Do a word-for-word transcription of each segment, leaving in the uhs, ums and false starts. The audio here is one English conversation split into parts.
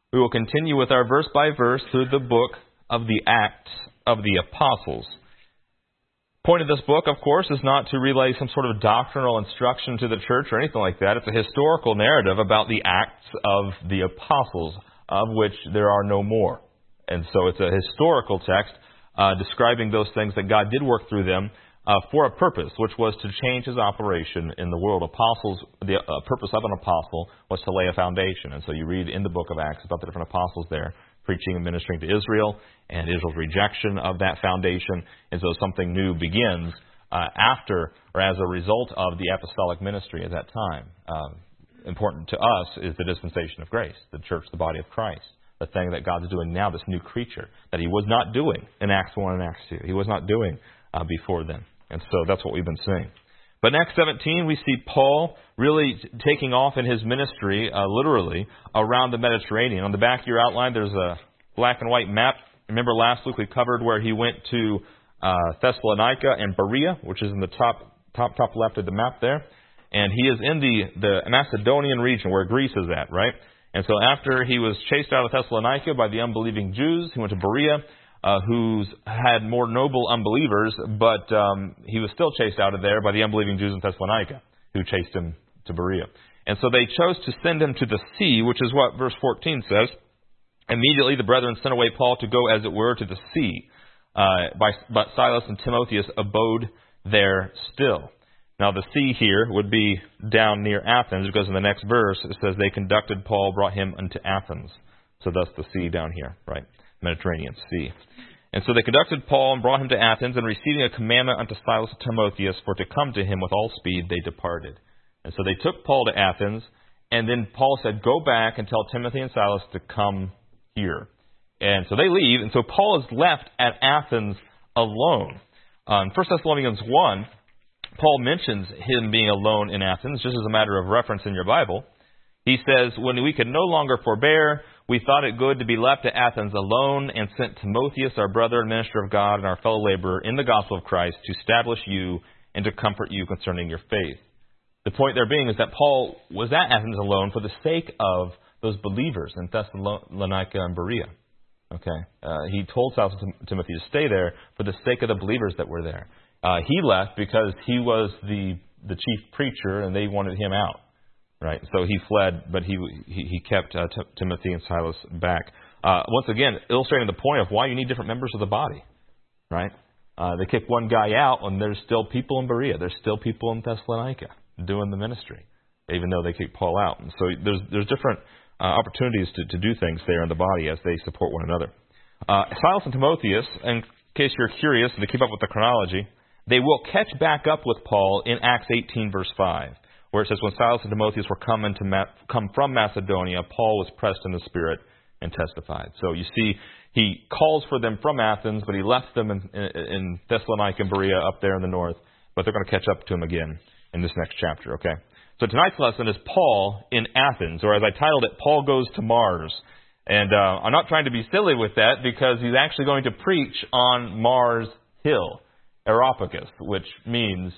We will continue with our verse by verse through the book of the Acts of the Apostles. Point of this book, of course, is not to relay some sort of doctrinal instruction to the church or anything like that. It's a historical narrative about the acts of the apostles, of which there are no more. And so it's a historical text uh, describing those things that God did work through them uh, for a purpose, which was to change His operation in the world. Apostles, the uh, purpose of an apostle was to lay a foundation. And so you read in the book of Acts about the different apostles there, preaching and ministering to Israel, and Israel's rejection of that foundation. And so something new begins uh, after or as a result of the apostolic ministry at that time. Uh, important to us is the dispensation of grace, the church, the body of Christ, the thing that God's doing now, this new creature that He was not doing in Acts one and Acts two. He was not doing uh, before then. And so that's what we've been seeing. But in Acts seventeen, we see Paul really taking off in his ministry, uh, literally, around the Mediterranean. On the back of your outline, there's a black and white map. Remember last week we covered where he went to uh, Thessalonica and Berea, which is in the top top top left of the map there. And he is in the, the Macedonian region where Greece is at, right? And so after he was chased out of Thessalonica by the unbelieving Jews, he went to Berea, uh, who had more noble unbelievers, but um, he was still chased out of there by the unbelieving Jews in Thessalonica, who chased him to Berea. And so they chose to send him to the sea, which is what verse fourteen says. Immediately the brethren sent away Paul to go, as it were, to the sea. Uh, by, but Silas and Timotheus abode there still. Now the sea here would be down near Athens, because in the next verse it says they conducted Paul, brought him unto Athens. So thus the sea down here, right? Mediterranean Sea. And so they conducted Paul and brought him to Athens, and receiving a commandment unto Silas and Timotheus for to come to him with all speed, they departed. And so they took Paul to Athens, and then Paul said, go back and tell Timothy and Silas to come here. And so they leave, and so Paul is left at Athens alone. Um, First Thessalonians one, Paul mentions him being alone in Athens, just as a matter of reference in your Bible. He says, when we could no longer forbear, we thought it good to be left at Athens alone, and sent Timotheus, our brother and minister of God, and our fellow laborer in the gospel of Christ, to establish you and to comfort you concerning your faith. The point there being is that Paul was at Athens alone for the sake of those believers in Thessalonica and Berea. Okay, uh, he told Silas and Timothy to stay there for the sake of the believers that were there. Uh, he left because he was the the chief preacher, and they wanted him out. Right, so he fled, but he he, he kept uh, T- Timothy and Silas back. Uh, once again, illustrating the point of why you need different members of the body. Right, uh, they kick one guy out, and there's still people in Berea. There's still people in Thessalonica doing the ministry, even though they kick Paul out. And so there's there's different uh, opportunities to, to do things there in the body as they support one another. Uh, Silas and Timotheus, in case you're curious and to keep up with the chronology, they will catch back up with Paul in Acts eighteen, verse five. Where it says, when Silas and Timotheus were come, into Ma- come from Macedonia, Paul was pressed in the Spirit and testified. So you see, he calls for them from Athens, but he left them in, in, in Thessalonica and Berea up there in the north. But they're going to catch up to him again in this next chapter, okay? So tonight's lesson is Paul in Athens, or as I titled it, Paul Goes to Mars. And uh, I'm not trying to be silly with that, because he's actually going to preach on Mars Hill, Areopagus, which means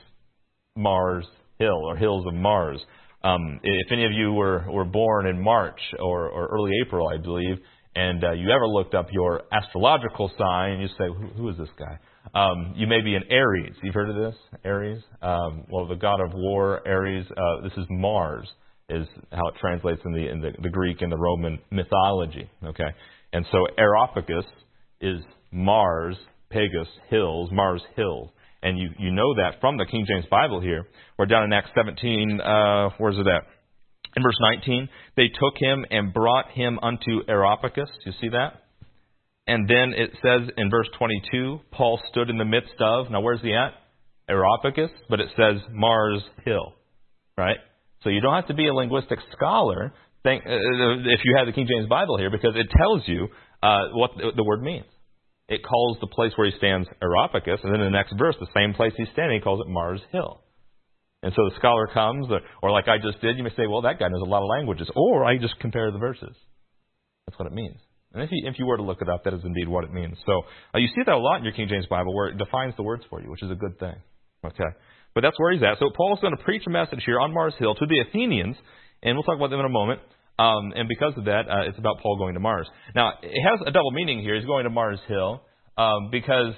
Mars Hill, or Hills of Mars. Um, if any of you were, were born in March or, or early April, I believe, and uh, you ever looked up your astrological sign, and you say, who, who is this guy? Um, you may be an Aries. You've heard of this? Aries? Um, well, the god of war, Aries, uh, this is Mars, is how it translates in the in the, the Greek and the Roman mythology. Okay, and so Areopagus is Mars, Pagus, hills, Mars Hill. And you, you know that from the King James Bible here. We're down in Acts seventeen. Uh, where's it at? In verse nineteen. They took him and brought him unto Areopagus. You see that? And then it says in verse twenty-two, Paul stood in the midst of, now where's he at? Areopagus, but it says Mars Hill. Right? So you don't have to be a linguistic scholar think, uh, if you have the King James Bible here, because it tells you uh, what the, the word means. It calls the place where he stands Areopagus, and then in the next verse, the same place he's standing, he calls it Mars Hill. And so the scholar comes, or, or like I just did, you may say, well, that guy knows a lot of languages. Or I just compare the verses. That's what it means. And if you, if you were to look it up, that is indeed what it means. So uh, you see that a lot in your King James Bible, where it defines the words for you, which is a good thing. Okay, but that's where he's at. So Paul's going to preach a message here on Mars Hill to the Athenians, and we'll talk about them in a moment. Um, and because of that, uh, it's about Paul going to Mars. Now, it has a double meaning here. He's going to Mars Hill um, because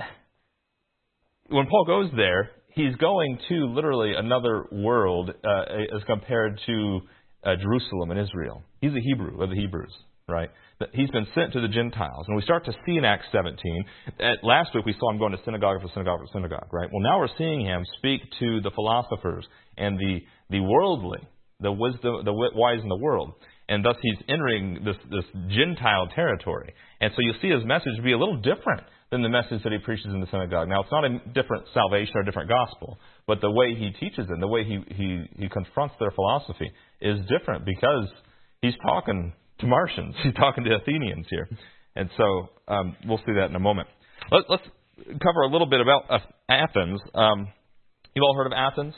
when Paul goes there, he's going to literally another world uh, as compared to uh, Jerusalem and Israel. He's a Hebrew of the Hebrews, right? But he's been sent to the Gentiles. And we start to see in Acts seventeen, at, last week we saw him going to synagogue after synagogue after synagogue, right? Well, now we're seeing him speak to the philosophers and the, the worldly, the wisdom, the wise in the world. And thus he's entering this, this Gentile territory. And so you'll see his message be a little different than the message that he preaches in the synagogue. Now, it's not a different salvation or a different gospel, but the way he teaches it, the way he, he, he confronts their philosophy is different because he's talking to Martians. He's talking to Athenians here. And so um, we'll see that in a moment. Let, let's cover a little bit about uh, Athens. Um, you've all heard of Athens?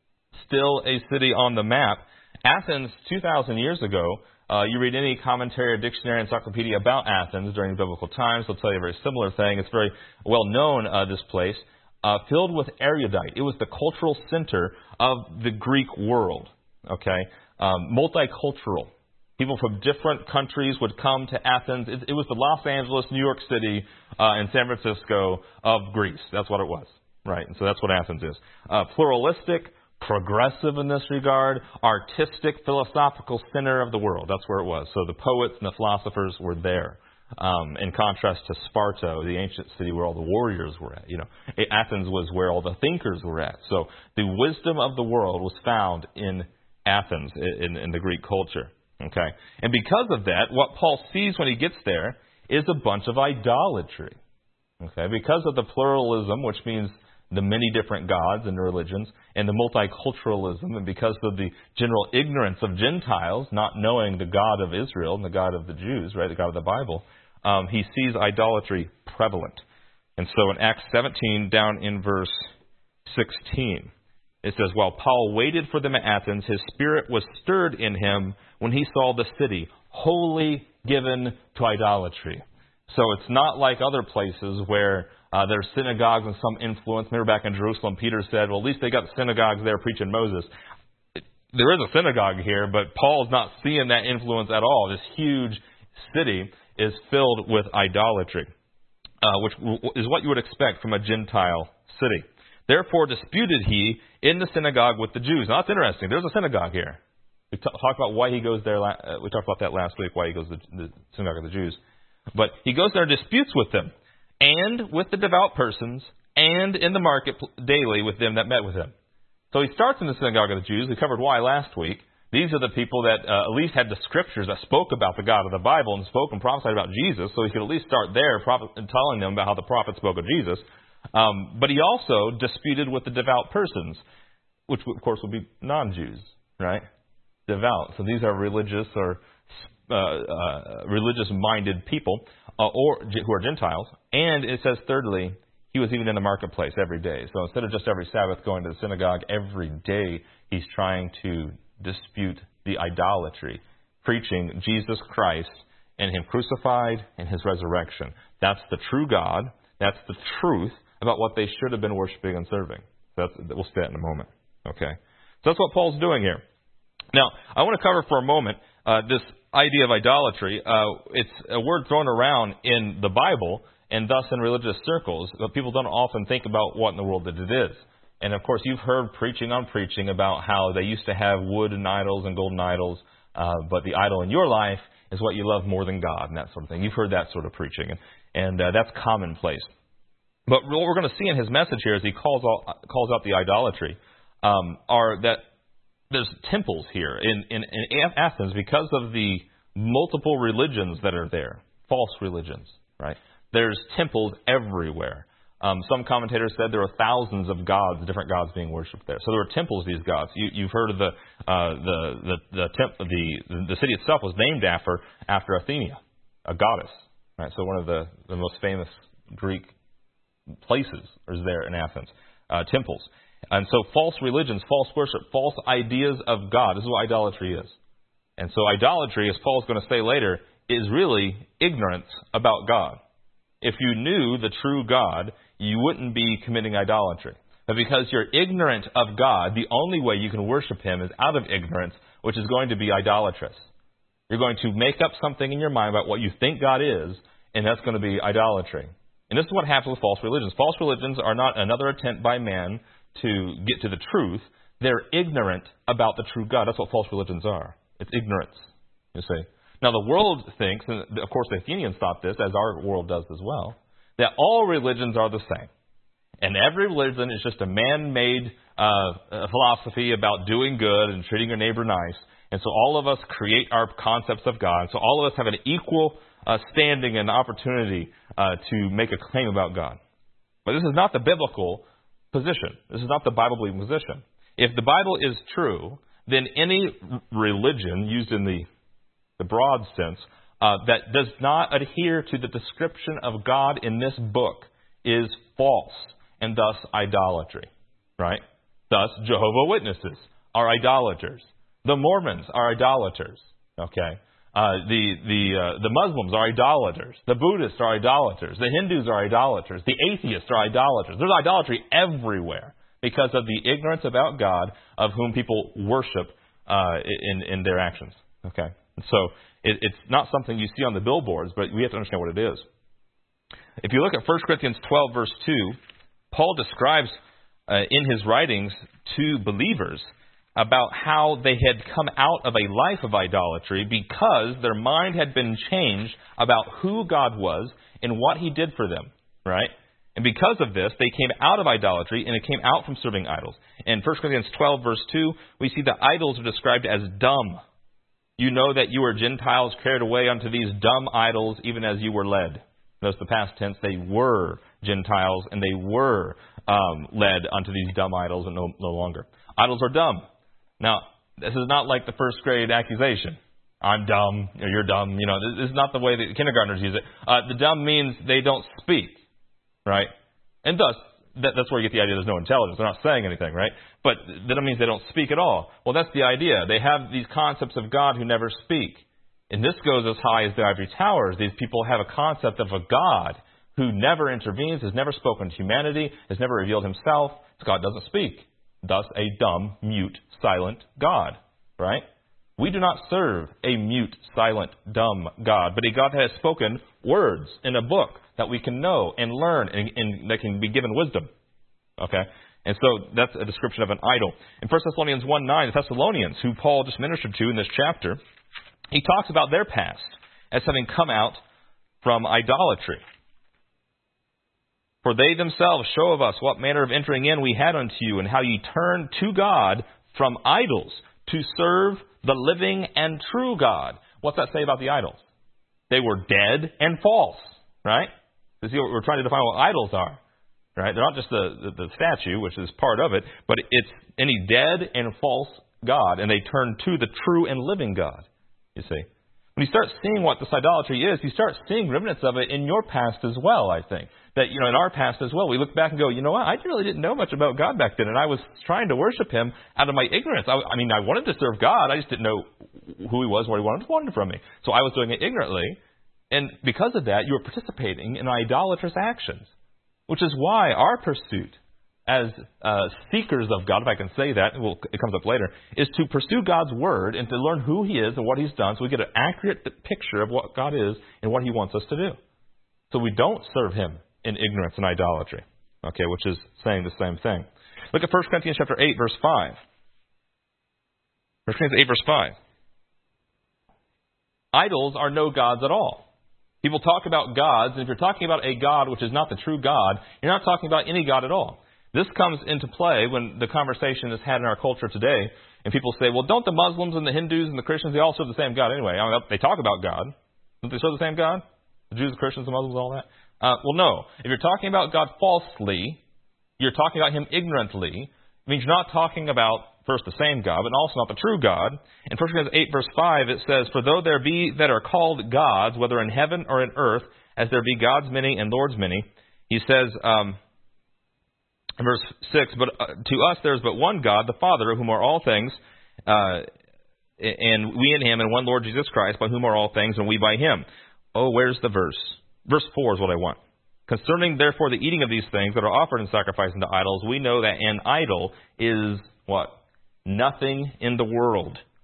Still a city on the map. Athens, two thousand years ago, uh, you read any commentary or dictionary, encyclopedia about Athens during biblical times, they'll tell you a very similar thing. It's very well known, uh, this place, uh, filled with erudite. It was the cultural center of the Greek world, okay? Um, multicultural. People from different countries would come to Athens. It, it was the Los Angeles, New York City, uh, and San Francisco of Greece. That's what it was, right? And so that's what Athens is. Uh, pluralistic, progressive in this regard, artistic, philosophical center of the world. That's where it was. So the poets and the philosophers were there. Um, in contrast to Sparta, the ancient city where all the warriors were at. You know, Athens was where all the thinkers were at. So the wisdom of the world was found in Athens, in, in the Greek culture. Okay, and because of that, what Paul sees when he gets there is a bunch of idolatry. Okay, because of the pluralism, which means the many different gods and religions, and the multiculturalism, and because of the general ignorance of Gentiles, not knowing the God of Israel and the God of the Jews, right, the God of the Bible, um, he sees idolatry prevalent. And so in Acts seventeen, down in verse sixteen, it says, while Paul waited for them at Athens, his spirit was stirred in him when he saw the city wholly given to idolatry. So it's not like other places where uh, there's synagogues and some influence. Remember back in Jerusalem, Peter said, well, at least they got synagogues there preaching Moses. There is a synagogue here, but Paul's not seeing that influence at all. This huge city is filled with idolatry, uh, which is what you would expect from a Gentile city. Therefore disputed he in the synagogue with the Jews. Now, that's interesting. There's a synagogue here. We t- talked about why he goes there. Uh, we talked about that last week, why he goes to the, the synagogue of the Jews. But he goes there and disputes with them, and with the devout persons, and in the market daily with them that met with him. So he starts in the synagogue of the Jews. We covered why last week. These are the people that uh, at least had the scriptures that spoke about the God of the Bible and spoke and prophesied about Jesus. So he could at least start there, prophet- telling them about how the prophet spoke of Jesus. Um, but he also disputed with the devout persons, which of course would be non-Jews, right? Devout. So these are religious or uh, uh, religious-minded people, uh, or who are Gentiles. And it says, thirdly, he was even in the marketplace every day. So instead of just every Sabbath going to the synagogue, every day he's trying to dispute the idolatry, preaching Jesus Christ and Him crucified and His resurrection. That's the true God. That's the truth about what they should have been worshiping and serving. That's, we'll see that in a moment. Okay, so that's what Paul's doing here. Now, I want to cover for a moment uh, this idea of idolatry. Uh, it's a word thrown around in the Bible and thus in religious circles, but people don't often think about what in the world that it is. And of course, you've heard preaching on preaching about how they used to have wooden idols and golden idols, uh, but the idol in your life is what you love more than God and that sort of thing. You've heard that sort of preaching, and, and uh, that's commonplace. But what we're going to see in his message here as he calls out, calls out the idolatry um, are that there's temples here in, in, in Athens because of the multiple religions that are there, false religions, right? There's temples everywhere. Um, some commentators said there were thousands of gods, different gods being worshipped there. So there were temples to these gods. You, you've heard of the uh, the the the, temp, the the city itself was named after after Athena, a goddess. Right. So one of the, the most famous Greek places is there in Athens, uh, temples. And so false religions, false worship, false ideas of God. This is what idolatry is. And so idolatry, as Paul's going to say later, is really ignorance about God. If you knew the true God, you wouldn't be committing idolatry. But because you're ignorant of God, the only way you can worship Him is out of ignorance, which is going to be idolatrous. You're going to make up something in your mind about what you think God is, and that's going to be idolatry. And this is what happens with false religions. False religions are not another attempt by man to get to the truth. They're ignorant about the true God. That's what false religions are. It's ignorance, you see. Now, the world thinks, and of course the Athenians thought this, as our world does as well, that all religions are the same. And every religion is just a man-made uh, philosophy about doing good and treating your neighbor nice. And so all of us create our concepts of God. So all of us have an equal uh, standing and opportunity uh, to make a claim about God. But this is not the biblical position. This is not the Bible-believing position. If the Bible is true, then any religion, used in the, the broad sense, uh, that does not adhere to the description of God in this book is false and thus idolatry. Right? Thus, Jehovah's Witnesses are idolaters. The Mormons are idolaters. Okay? Uh, the the uh, the Muslims are idolaters. The Buddhists are idolaters. The Hindus are idolaters. The atheists are idolaters. There's idolatry everywhere because of the ignorance about God of whom people worship uh, in in their actions. Okay, and so it, it's not something you see on the billboards, but we have to understand what it is. If you look at First Corinthians twelve, verse two, Paul describes uh, in his writings to believers about how they had come out of a life of idolatry because their mind had been changed about who God was and what He did for them, right? And because of this, they came out of idolatry and it came out from serving idols. In First Corinthians twelve, verse two, we see the idols are described as dumb. You know that you were Gentiles carried away unto these dumb idols, even as you were led. Notice the past tense, they were Gentiles and they were um, led unto these dumb idols and no, no longer. Idols are dumb. Now, this is not like the first grade accusation. I'm dumb, or you're dumb. You know, this is not the way that kindergartners use it. Uh, the dumb means they don't speak, right? And thus, that, that's where you get the idea there's no intelligence. They're not saying anything, right? But that means they don't speak at all. Well, that's the idea. They have these concepts of God who never speak. And this goes as high as the ivory towers. These people have a concept of a God who never intervenes, has never spoken to humanity, has never revealed Himself. God doesn't speak. Thus, a dumb, mute, silent God, right? We do not serve a mute, silent, dumb God, but a God that has spoken words in a book that we can know and learn and, and that can be given wisdom, okay? And so that's a description of an idol. In First Thessalonians one nine, the Thessalonians, who Paul just ministered to in this chapter, he talks about their past as having come out from idolatry. For they themselves show of us what manner of entering in we had unto you, and how ye turned to God from idols to serve the living and true God. What's that say about the idols? They were dead and false, right? You see, we're trying to define what idols are, right? They're not just the, the, the statue, which is part of it, but it's any dead and false God, and they turn to the true and living God, you see. When you start seeing what this idolatry is, you start seeing remnants of it in your past as well, I think. That, you know, in our past as well, we look back and go, you know what, I really didn't know much about God back then, and I was trying to worship Him out of my ignorance. I, I mean, I wanted to serve God, I just didn't know who He was, what He wanted, wanted from me. So I was doing it ignorantly, and because of that, you were participating in idolatrous actions, which is why our pursuit as uh, seekers of God, if I can say that, well, it comes up later, is to pursue God's Word and to learn who He is and what He's done so we get an accurate picture of what God is and what He wants us to do. So we don't serve Him in ignorance and idolatry, okay, which is saying the same thing. Look at First Corinthians chapter eight, verse five. First Corinthians eight, verse five. Idols are no gods at all. People talk about gods, and if you're talking about a God which is not the true God, you're not talking about any God at all. This comes into play when the conversation is had in our culture today, and people say, well, don't the Muslims and the Hindus and the Christians, they all serve the same God anyway. I mean, they talk about God. Don't they serve the same God? The Jews, the Christians, the Muslims, all that? Uh, well, no. If you're talking about God falsely, you're talking about Him ignorantly. It means you're not talking about, first, the same God, but also not the true God. In First Corinthians eight, verse five, it says, for though there be that are called gods, whether in heaven or in earth, as there be gods many and lords many, he says... Um, Verse six, but uh, to us there is but one God, the Father, of whom are all things, uh, and we in Him, and one Lord Jesus Christ, by whom are all things, and we by Him. Oh, where's the verse? Verse four is what I want. Concerning, therefore, the eating of these things that are offered in sacrifice unto idols, we know that an idol is what? Nothing in the world.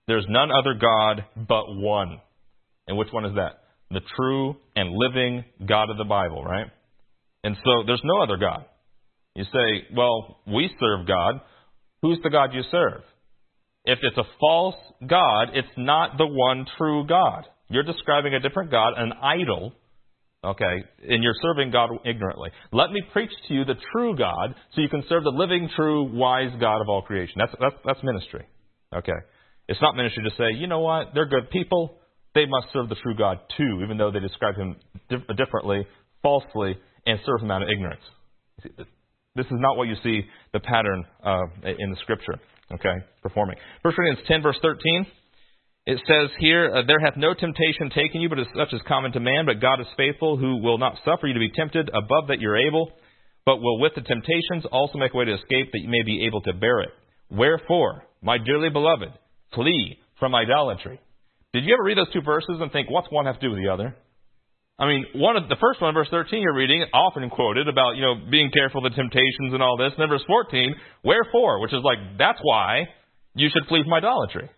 There's none other God but one. And which one is that? The true and living God of the Bible, right? And so there's no other God. You say, well, we serve God. Who's the God you serve? If it's a false God, it's not the one true God. You're describing a different God, an idol, okay, and you're serving God ignorantly. Let me preach to you the true God so you can serve the living, true, wise God of all creation. That's, that's, that's ministry, okay? It's not ministry to say, you know what, they're good people. They must serve the true God too, even though they describe him dif- differently, falsely, and serve him out of ignorance. This is not what you see the pattern uh, in the Scripture, okay, performing. First Corinthians ten, verse thirteen, it says here, uh, there hath no temptation taken you, but as such as common to man, but God is faithful, who will not suffer you to be tempted above that you're able, but will with the temptations also make a way to escape, that you may be able to bear it. Wherefore, my dearly beloved, flee from idolatry. Did you ever read those two verses and think, what's one have to do with the other? I mean, one of the first one, verse thirteen, you're reading, often quoted about, you know, being careful of the temptations and all this. And then verse fourteen, wherefore, which is like, that's why you should flee from idolatry.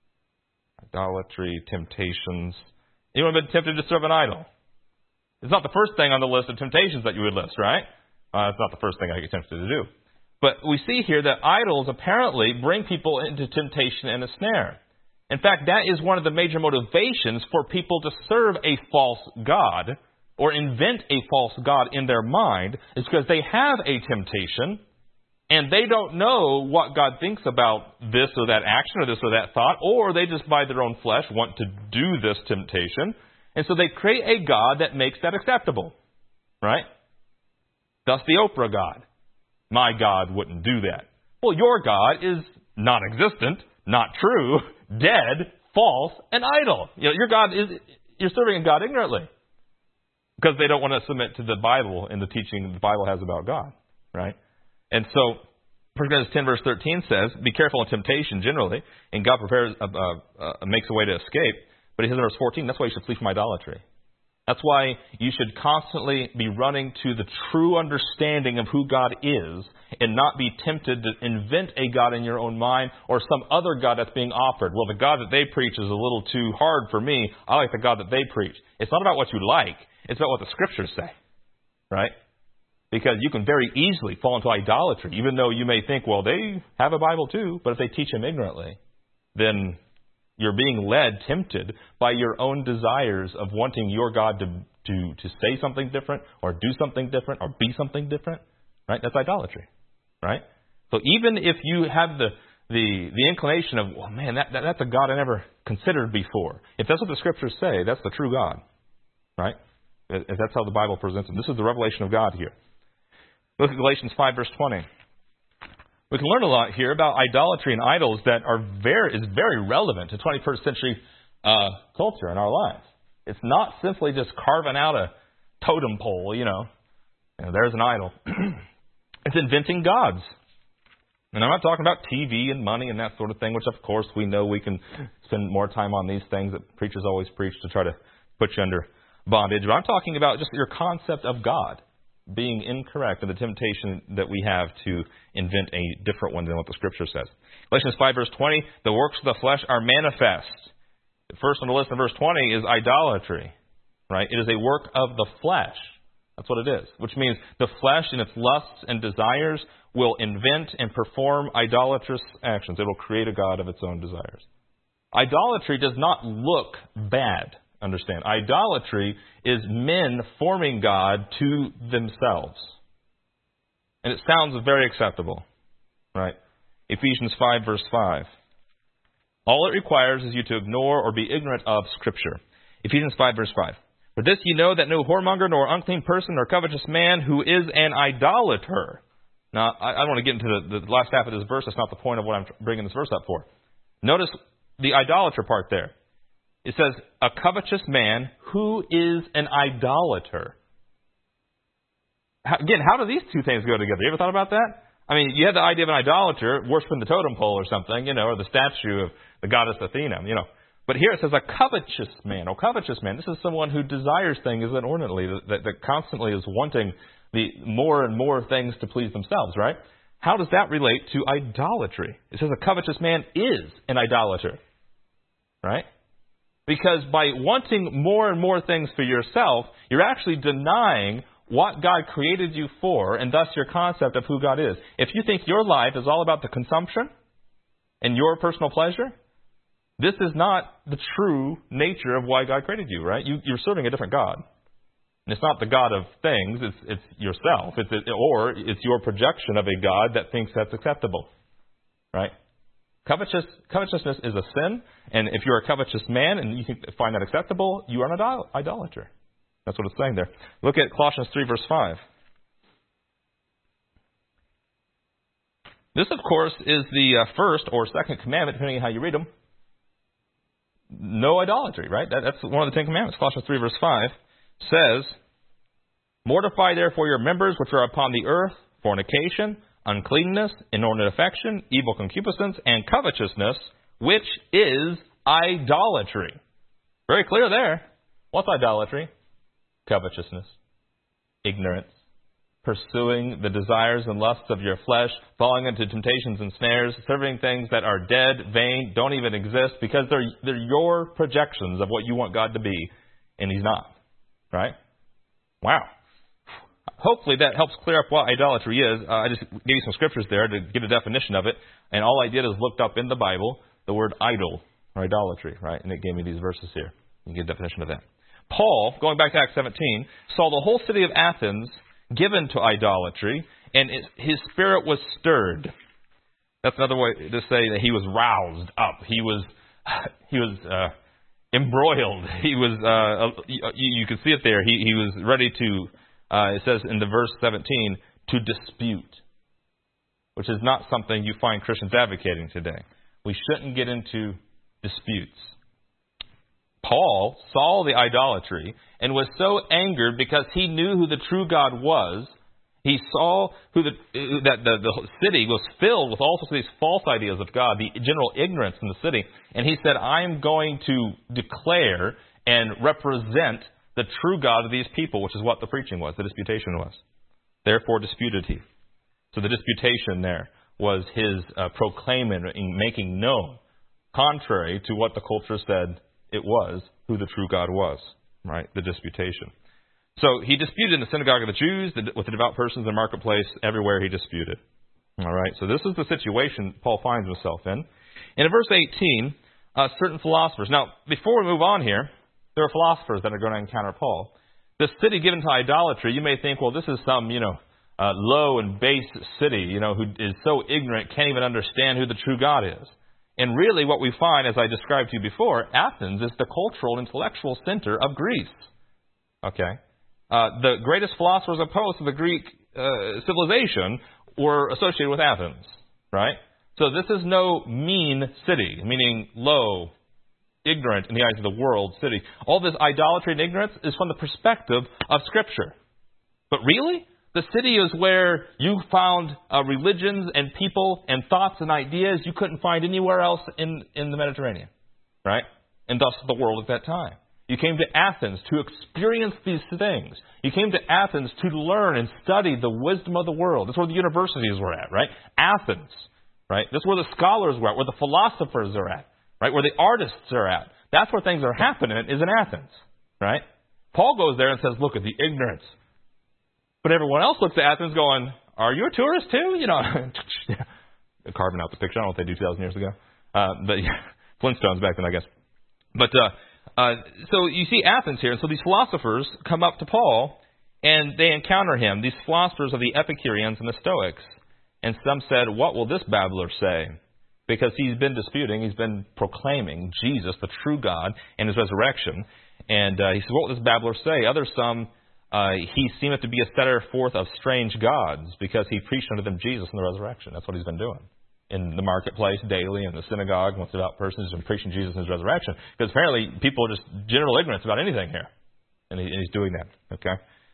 Idolatry, temptations. Anyone been tempted to serve an idol? It's not the first thing on the list of temptations that you would list, right? Uh, it's not the first thing I get tempted to do. But we see here that idols apparently bring people into temptation and a snare. In fact, that is one of the major motivations for people to serve a false god or invent a false god in their mind, is because they have a temptation and they don't know what God thinks about this or that action or this or that thought, or they just by their own flesh want to do this temptation. And so they create a god that makes that acceptable, right? Thus the Oprah god. My God wouldn't do that. Well, your God is non-existent, not true, dead, false, and idol. You know, your God is, you're serving God ignorantly because they don't want to submit to the Bible and the teaching the Bible has about God, right? And so, First Corinthians ten verse thirteen says, be careful in temptation generally, and God prepares, uh, uh, uh, makes a way to escape. But he says in verse fourteen, that's why you should flee from idolatry. That's why you should constantly be running to the true understanding of who God is and not be tempted to invent a God in your own mind or some other God that's being offered. Well, the God that they preach is a little too hard for me. I like the God that they preach. It's not about what you like. It's about what the Scriptures say, right? Because you can very easily fall into idolatry, even though you may think, well, they have a Bible too, but if they teach him ignorantly, then you're being led, tempted by your own desires of wanting your God to, to, to say something different or do something different or be something different, right? That's idolatry, right? So even if you have the the, the inclination of, well, man, that, that that's a God I never considered before. If that's what the Scriptures say, that's the true God, right? If that's how the Bible presents him. This is the revelation of God here. Look at Galatians five, verse twenty. We can learn a lot here about idolatry and idols that are very is very relevant to twenty-first century uh, culture in our lives. It's not simply just carving out a totem pole, you know, and there's an idol. It's inventing gods. And I'm not talking about T V and money and that sort of thing, which of course we know we can spend more time on these things that preachers always preach to try to put you under bondage. But I'm talking about just your concept of God being incorrect and the temptation that we have to invent a different one than what the Scripture says. Galatians five, verse twenty, the works of the flesh are manifest. The first on the list in verse twenty is idolatry, right? It is a work of the flesh. That's what it is, which means the flesh in its lusts and desires will invent and perform idolatrous actions. It will create a god of its own desires. Idolatry does not look bad. Understand, idolatry is men forming God to themselves. And it sounds very acceptable, right? Ephesians five, verse five. All it requires is you to ignore or be ignorant of Scripture. Ephesians five, verse five. For this you know that no whoremonger, nor unclean person, nor covetous man who is an idolater. Now, I, I don't want to get into the, the last half of this verse. That's not the point of what I'm bringing this verse up for. Notice the idolater part there. It says, a covetous man who is an idolater. How, again, how do these two things go together? You ever thought about that? I mean, you have the idea of an idolater worshiping the totem pole or something, you know, or the statue of the goddess Athena, you know. But here it says a covetous man. Oh, covetous man. This is someone who desires things inordinately, that, that constantly is wanting the more and more things to please themselves, right? How does that relate to idolatry? It says a covetous man is an idolater. right? Because by wanting more and more things for yourself, you're actually denying what God created you for, and thus your concept of who God is. If you think your life is all about the consumption and your personal pleasure, this is not the true nature of why God created you, right? You, you're serving a different God. And it's not the God of things, it's, it's yourself. It's, it, or it's your projection of a God that thinks that's acceptable, right? Covetous, covetousness is a sin, and if you're a covetous man and you think, find that acceptable, you are an idol- idolater. That's what it's saying there. Look at Colossians three, verse five. This, of course, is the uh, first or second commandment, depending on how you read them. No idolatry, right? That, that's one of the Ten Commandments. Colossians three, verse five says, "Mortify therefore your members which are upon the earth, fornication, uncleanness, inordinate affection, evil concupiscence, and covetousness, which is idolatry." Very clear there. What's idolatry? Covetousness, ignorance, pursuing the desires and lusts of your flesh, falling into temptations and snares, serving things that are dead, vain, don't even exist, because they're, they're your projections of what you want God to be, and He's not. Right? Wow. Hopefully that helps clear up what idolatry is. Uh, I just gave you some scriptures there to give a definition of it, and all I did is looked up in the Bible the word idol, or idolatry, right? And it gave me these verses here. You get a definition of that. Paul, going back to Acts seventeen, saw the whole city of Athens given to idolatry, and it, his spirit was stirred. That's another way to say that he was roused up. He was he was uh, embroiled. He was. Uh, you, you can see it there. He he was ready to. Uh, it says in the verse seventeen to dispute, which is not something you find Christians advocating today. We shouldn't get into disputes. Paul saw the idolatry and was so angered because he knew who the true God was. He saw who the, that the, the city was filled with all sorts of these false ideas of God, the general ignorance in the city. And he said, I'm going to declare and represent the true God of these people, which is what the preaching was, the disputation was. Therefore disputed he. So the disputation there was his uh, proclaiming, making known, contrary to what the culture said it was, who the true God was, right? The disputation. So he disputed in the synagogue of the Jews, with the devout persons in the marketplace, everywhere he disputed. All right, so this is the situation Paul finds himself in. And in verse eighteen, uh, certain philosophers. Now, before we move on here, there are philosophers that are going to encounter Paul. This city given to idolatry, you may think, well, this is some, you know, uh, low and base city, you know, who is so ignorant, can't even understand who the true God is. And really what we find, as I described to you before, Athens is the cultural, intellectual center of Greece. Okay? Uh, the greatest philosophers opposed to the Greek uh, civilization were associated with Athens. Right? So this is no mean city, meaning low, ignorant in the eyes of the world city. All this idolatry and ignorance is from the perspective of Scripture. But really? The city is where you found uh, religions and people and thoughts and ideas you couldn't find anywhere else in, in the Mediterranean, right? And thus the world at that time. You came to Athens to experience these things. You came to Athens to learn and study the wisdom of the world. That's where the universities were at, right? Athens, right? That's where the scholars were at, where the philosophers are at, right? Where the artists are at. That's where things are happening, is in Athens, right? Paul goes there and says, look at the ignorance. But everyone else looks at Athens going, are you a tourist too? You know, carving out the picture. I don't know what they do two thousand years ago. Uh, but yeah, Flintstones back then, I guess. But uh, uh, so you see Athens here. And so these philosophers come up to Paul and they encounter him, these philosophers of the Epicureans and the Stoics. And some said, what will this babbler say? Because he's been disputing, he's been proclaiming Jesus, the true God, and his resurrection. And uh, he said, what will this babbler say? Others, some... Uh, he seemeth to be a setter forth of strange gods, because he preached unto them Jesus in the resurrection. That's what he's been doing. In the marketplace daily, in the synagogue, with devout persons, and preaching Jesus in his resurrection. Because apparently people are just general ignorance about anything here. And, he, and he's doing that. Okay.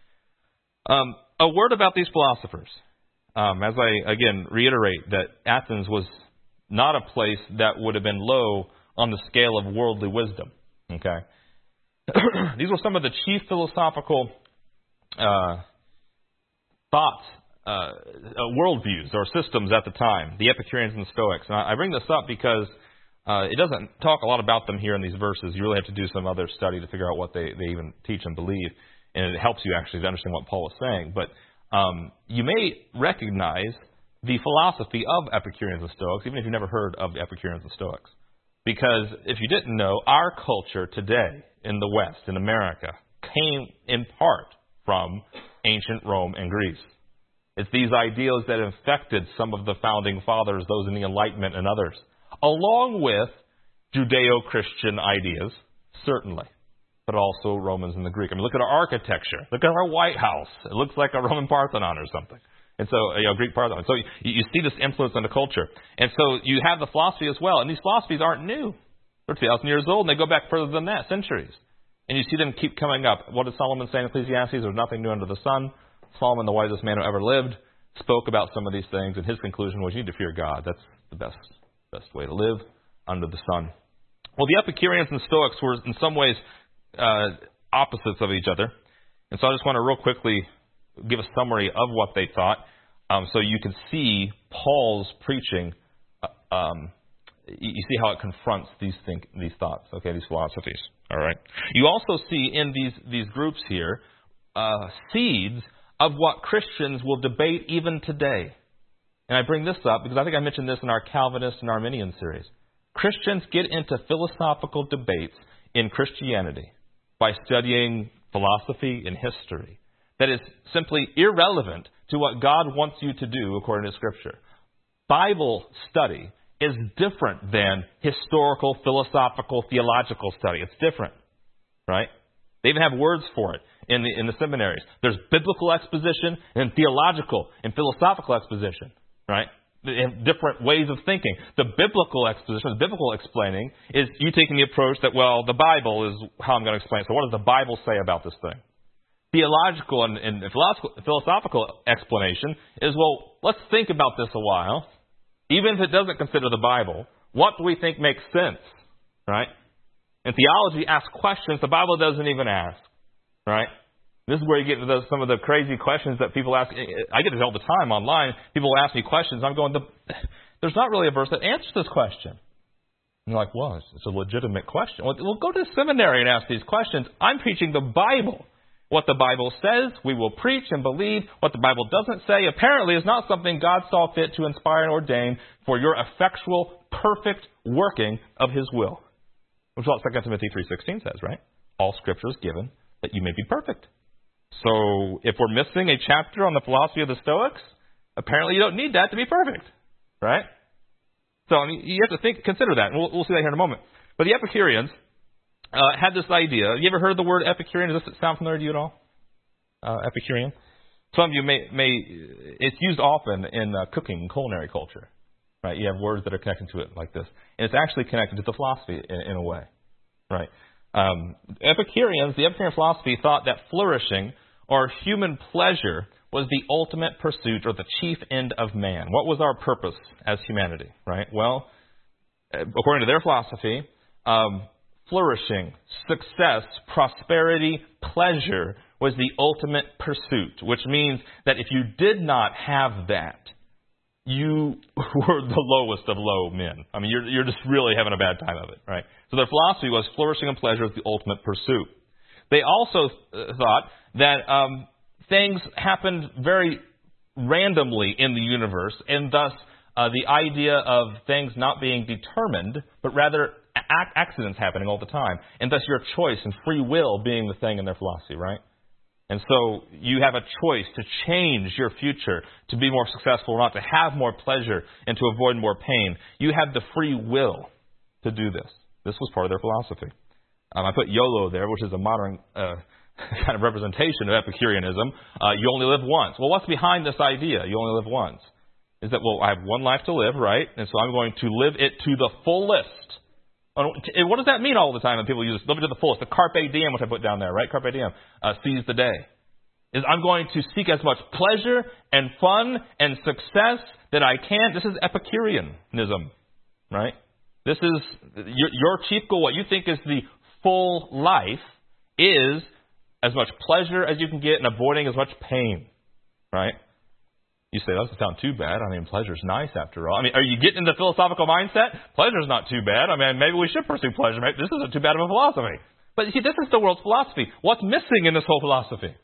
Um, a word about these philosophers. Um, as I, again, reiterate that Athens was not a place that would have been low on the scale of worldly wisdom. Okay. These were some of the chief philosophical Uh, thoughts, uh, worldviews or systems at the time, the Epicureans and the Stoics. And I bring this up because Uh, it doesn't talk a lot about them here in these verses. You really have to do some other study to figure out what they, they even teach and believe. And it helps you actually to understand what Paul is saying. But um, you may recognize the philosophy of Epicureans and Stoics, even if you've never heard of the Epicureans and Stoics. Because if you didn't know, our culture today in the West, in America, came in part from ancient Rome and Greece. It's these ideals that infected some of the founding fathers, those in the Enlightenment and others, along with Judeo-Christian ideas, certainly, but also Romans and the Greek. I mean, look at our architecture. Look at our White House. It looks like a Roman Parthenon or something. And so, you know, Greek Parthenon. So you, you see this influence on the culture. And so you have the philosophy as well. And these philosophies aren't new. They're two thousand years old, and they go back further than that, centuries. And you see them keep coming up. What does Solomon say in Ecclesiastes? There's nothing new under the sun. Solomon, the wisest man who ever lived, spoke about some of these things, and his conclusion was you need to fear God. That's the best, best way to live under the sun. Well, the Epicureans and Stoics were in some ways uh, opposites of each other. And so I just want to real quickly give a summary of what they thought, um, so you can see Paul's preaching. Uh, um, you see how it confronts these think, these thoughts, okay, these philosophies. All right. You also see in these these groups here uh, seeds of what Christians will debate even today. And I bring this up because I think I mentioned this in our Calvinist and Arminian series. Christians get into philosophical debates in Christianity by studying philosophy and history that is simply irrelevant to what God wants you to do according to Scripture. Bible study is different than historical, philosophical, theological study. It's different, right? They even have words for it in the in the seminaries. There's biblical exposition and theological and philosophical exposition, right? They have different ways of thinking. The biblical exposition, the biblical explaining, is you taking the approach that, well, the Bible is how I'm going to explain it. So what does the Bible say about this thing? Theological and, and philosophical, philosophical explanation is, well, let's think about this a while. Even if it doesn't consider the Bible, what do we think makes sense, right? And theology asks questions the Bible doesn't even ask, right? This is where you get into those, some of the crazy questions that people ask. I get this all the time online. People ask me questions. I'm going, the, there's not really a verse that answers this question. And you're like, well, it's, it's a legitimate question. Well, we'll go to seminary and ask these questions. I'm preaching the Bible. What the Bible says, we will preach and believe. What the Bible doesn't say, apparently, is not something God saw fit to inspire and ordain for your effectual, perfect working of His will. Which is what Second Timothy three sixteen says, right? All Scripture is given that you may be perfect. So if we're missing a chapter on the philosophy of the Stoics, apparently you don't need that to be perfect, right? So I mean, you have to think, consider that. And we'll, we'll see that here in a moment. But the Epicureans uh, had this idea. You ever heard the word Epicurean? Does this sound familiar to you at all? Uh, Epicurean? Some of you may, may it's used often in uh, cooking and culinary culture, right? You have words that are connected to it like this. And it's actually connected to the philosophy in, in a way, right? Um, Epicureans, the Epicurean philosophy thought that flourishing or human pleasure was the ultimate pursuit or the chief end of man. What was our purpose as humanity, right? Well, according to their philosophy, um, flourishing, success, prosperity, pleasure was the ultimate pursuit, which means that if you did not have that, you were the lowest of low men. I mean, you're, you're just really having a bad time of it, right? So their philosophy was flourishing and pleasure was the ultimate pursuit. They also thought that um, things happened very randomly in the universe, and thus uh, the idea of things not being determined, but rather a- accidents happening all the time, and thus your choice and free will being the thing in their philosophy, right? And so you have a choice to change your future, to be more successful or not, to have more pleasure and to avoid more pain. You have the free will to do this. This was part of their philosophy. Um, I put YOLO there, which is a modern uh, kind of representation of Epicureanism. Uh, you only live once. Well, what's behind this idea, you only live once? Is that, well, I have one life to live, right? And so I'm going to live it to the fullest. And what does that mean all the time when people use live it to the fullest? The carpe diem, which I put down there, right? Carpe diem, uh, seize the day. Is I'm going to seek as much pleasure and fun and success that I can. This is Epicureanism, right? This is your, your chief goal. What you think is the full life is as much pleasure as you can get and avoiding as much pain, right? You say, that doesn't sound too bad. I mean, pleasure's nice after all. I mean, are you getting in the philosophical mindset? Pleasure's not too bad. I mean, maybe we should pursue pleasure. Maybe this isn't too bad of a philosophy. But you see, this is the world's philosophy. What's missing in this whole philosophy?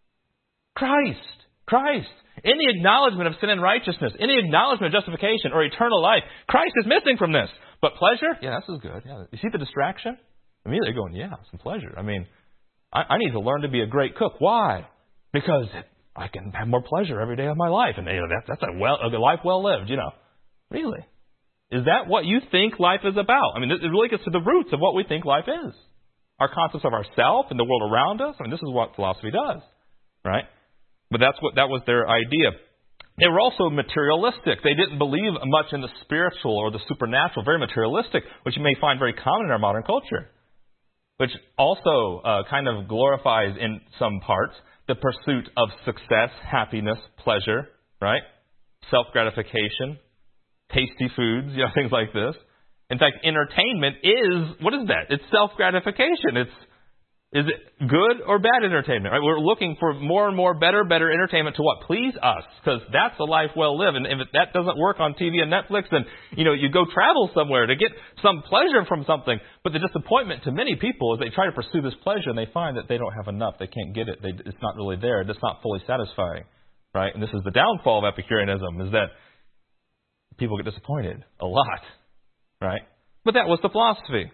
Christ. Christ. Any acknowledgement of sin and righteousness, any acknowledgement of justification or eternal life, Christ is missing from this. But pleasure? Yeah, this is good. Yeah. You see the distraction? Immediately going, yeah, some pleasure. I mean, I, I need to learn to be a great cook. Why? Because I can have more pleasure every day of my life. And you know, that, that's a, well, a life well lived, you know. Really? Is that what you think life is about? I mean, it really gets to the roots of what we think life is. Our concepts of ourself and the world around us. I mean, this is what philosophy does, right? But that's what that was their idea. They were also materialistic. They didn't believe much in the spiritual or the supernatural, very materialistic, which you may find very common in our modern culture, which also uh, kind of glorifies in some parts the pursuit of success, happiness, pleasure, right? Self-gratification, tasty foods, you know, things like this. In fact, entertainment is, what is that? It's self-gratification. It's, is it good or bad entertainment, right? We're looking for more and more better, better entertainment to what? Please us, because that's a life well lived. And if that doesn't work on T V and Netflix, then, you know, you go travel somewhere to get some pleasure from something. But the disappointment to many people is they try to pursue this pleasure and they find that they don't have enough. They can't get it. They, it's not really there. It's not fully satisfying, right? And this is the downfall of Epicureanism, is that people get disappointed a lot, right? But that was the philosophy.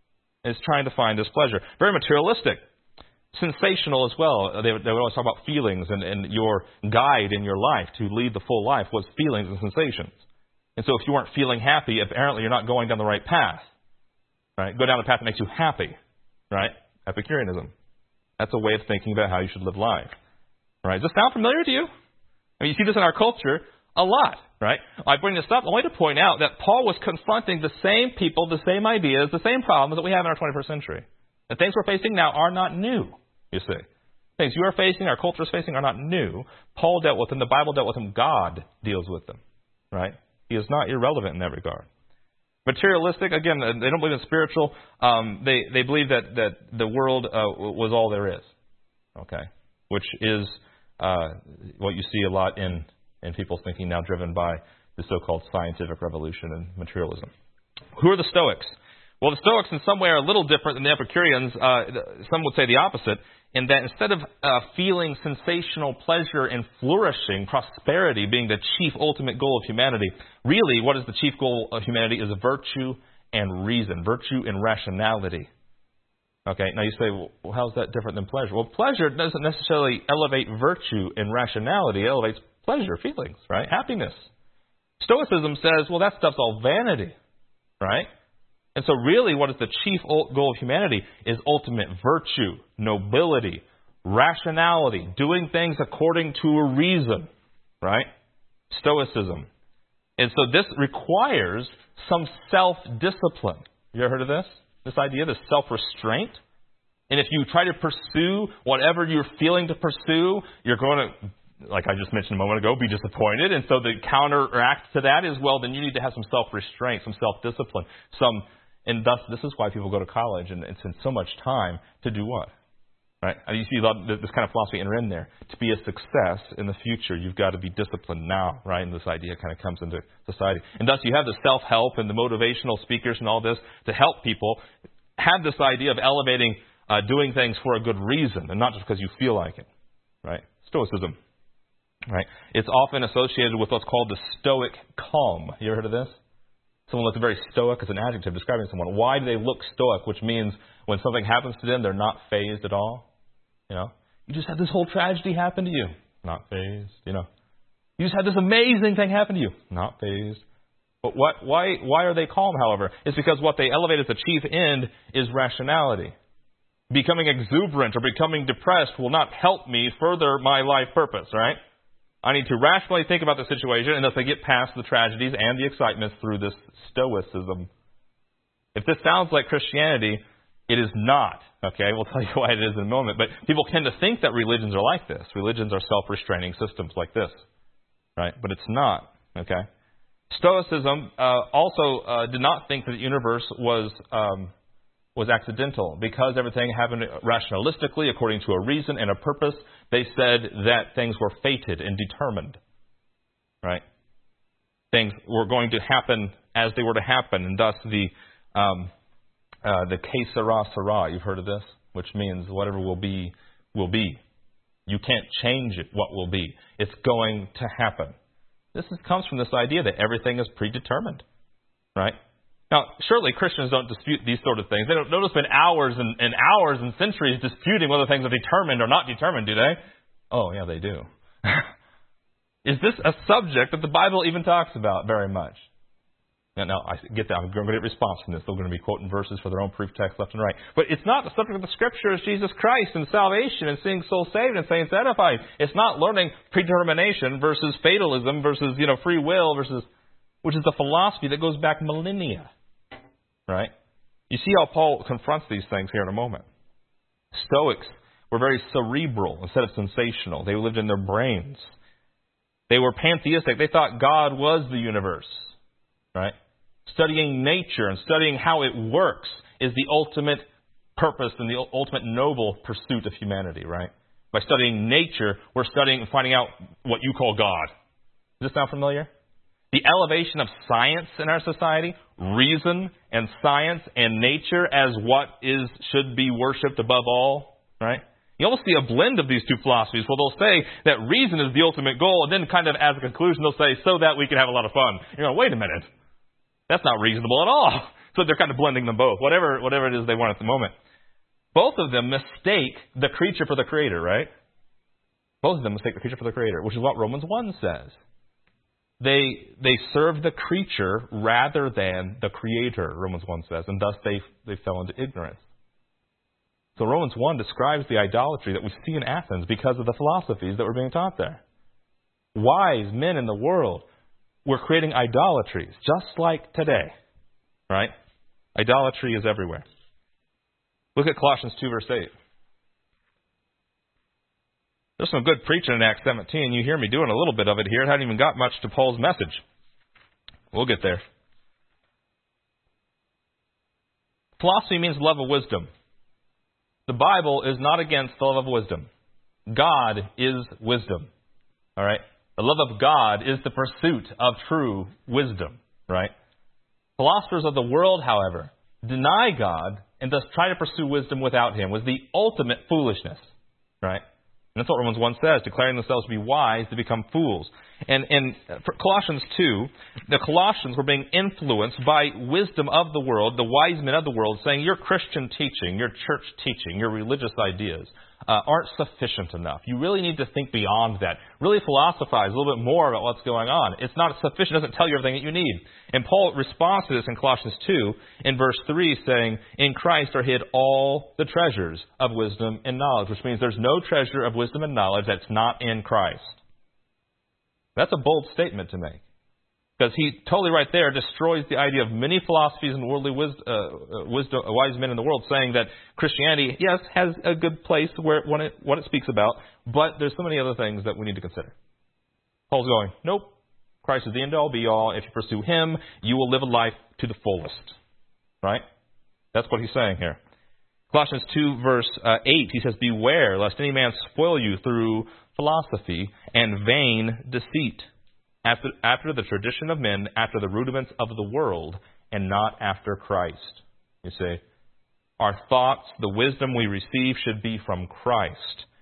Is trying to find this pleasure. Very materialistic. Sensational as well. They, they would always talk about feelings, and, and your guide in your life to lead the full life was feelings and sensations. And so if you weren't feeling happy, apparently you're not going down the right path. Right? Go down the path that makes you happy. Right? Epicureanism. That's a way of thinking about how you should live life. Right? Does this sound familiar to you? I mean, you see this in our culture a lot. Right? I bring this up only to point out that Paul was confronting the same people, the same ideas, the same problems that we have in our twenty-first century. The things we're facing now are not new, you see. Things you are facing, our culture is facing, are not new. Paul dealt with them. The Bible dealt with them. God deals with them. Right? He is not irrelevant in that regard. Materialistic, again, they don't believe in spiritual. Um, they, they believe that, that the world uh, was all there is. Okay? Which is uh, what you see a lot in and people's thinking now driven by the so-called scientific revolution and materialism. Who are the Stoics? Well, the Stoics in some way are a little different than the Epicureans. Uh, some would say the opposite, in that instead of uh, feeling sensational pleasure and flourishing, prosperity being the chief ultimate goal of humanity, really what is the chief goal of humanity is virtue and reason, virtue and rationality. Okay, now you say, well, how's that different than pleasure? Well, pleasure doesn't necessarily elevate virtue and rationality. It elevates pleasure, feelings, right? Happiness. Stoicism says, well, that stuff's all vanity, right? And so really what is the chief goal of humanity is ultimate virtue, nobility, rationality, doing things according to a reason, right? Stoicism. And so this requires some self-discipline. You ever heard of this? This idea, this self-restraint? And if you try to pursue whatever you're feeling to pursue, you're going to, like I just mentioned a moment ago, be disappointed. And so the counteract to that is, well, then you need to have some self-restraint, some self-discipline. some, And thus, this is why people go to college and, and spend so much time to do what? Right? And you see a lot of this kind of philosophy enter in there. To be a success in the future, you've got to be disciplined now, right? And this idea kind of comes into society. And thus, you have the self-help and the motivational speakers and all this to help people have this idea of elevating, uh, doing things for a good reason, and not just because you feel like it, right? Stoicism. Right? It's often associated with what's called the Stoic calm. You ever heard of this? Someone looks very stoic as an adjective describing someone. Why do they look stoic? Which means when something happens to them, they're not fazed at all. You know, you just had this whole tragedy happen to you. Not fazed. You know, you just had this amazing thing happen to you. Not fazed. But what? Why? Why are they calm? However, it's because what they elevate as the chief end is rationality. Becoming exuberant or becoming depressed will not help me further my life purpose. Right? I need to rationally think about the situation, and thus I get past the tragedies and the excitements through this stoicism. If this sounds like Christianity, it is not. Okay, we'll tell you why it is in a moment. But people tend to think that religions are like this. Religions are self-restraining systems like this, right? But it's not. Okay. Stoicism uh, also uh, did not think that the universe was um, was accidental. Because everything happened rationalistically according to a reason and a purpose, they said that things were fated and determined. right? Things were going to happen as they were to happen, and thus the um, uh, the que sera sera. You've heard of this, which means whatever will be will be. You can't change it. What will be? It's going to happen. This is, comes from this idea that everything is predetermined, right? Now, surely Christians don't dispute these sort of things. They don't, don't spend hours and, and hours and centuries disputing whether things are determined or not determined, do they? Oh, yeah, they do. Is this a subject that the Bible even talks about very much? Now, now, I get that. I'm going to get a response from this. They're going to be quoting verses for their own proof text left and right. But it's not the subject of the Scripture. It's Jesus Christ and salvation and seeing souls saved and saints edified. It's not learning predetermination versus fatalism versus, you know, free will versus, which is the philosophy that goes back millennia. Right? You see how Paul confronts these things here in a moment. Stoics were very cerebral instead of sensational. They lived in their brains. They were pantheistic. They thought God was the universe. Right? Studying nature and studying how it works is the ultimate purpose and the ultimate noble pursuit of humanity, right? By studying nature, we're studying and finding out what you call God. Does this sound familiar? The elevation of science in our society, reason and science and nature as what is should be worshipped above all, right? You almost see a blend of these two philosophies. Well, they'll say that reason is the ultimate goal, and then kind of as a conclusion, they'll say, so that we can have a lot of fun. You're going, wait a minute. That's not reasonable at all. So they're kind of blending them both, whatever whatever it is they want at the moment. Both of them mistake the creature for the creator, right? Both of them mistake the creature for the creator, which is what Romans one says. They they serve the creature rather than the creator, Romans one says, and thus they they fell into ignorance. So Romans one describes the idolatry that we see in Athens because of the philosophies that were being taught there. Wise men in the world were creating idolatries, just like today, right? Idolatry is everywhere. Look at Colossians two, verse eight. There's some good preaching in Acts seventeen. You hear me doing a little bit of it here. It hasn't even got much to Paul's message. We'll get there. Philosophy means love of wisdom. The Bible is not against the love of wisdom. God is wisdom. All right? The love of God is the pursuit of true wisdom, right? Philosophers of the world, however, deny God and thus try to pursue wisdom without Him with the ultimate foolishness, right? And that's what Romans one says, declaring themselves to be wise to become fools. And in Colossians two, the Colossians were being influenced by wisdom of the world, the wise men of the world, saying your Christian teaching, your church teaching, your religious ideas uh, aren't sufficient enough. You really need to think beyond that. Really philosophize a little bit more about what's going on. It's not sufficient. It doesn't tell you everything that you need. And Paul responds to this in Colossians two in verse three, saying, in Christ are hid all the treasures of wisdom and knowledge, which means there's no treasure of wisdom and knowledge that's not in Christ. That's a bold statement to make. Because he totally right there destroys the idea of many philosophies and worldly wisdom, uh, wisdom, uh, wise men in the world saying that Christianity, yes, has a good place where when it, what it speaks about, but there's so many other things that we need to consider. Paul's going, nope, Christ is the end-all, be-all. If you pursue Him, you will live a life to the fullest. Right? That's what he's saying here. Colossians two, verse uh, eight, he says, beware lest any man spoil you through philosophy and vain deceit, after, after the tradition of men, after the rudiments of the world, and not after Christ. You see, our thoughts, the wisdom we receive should be from Christ.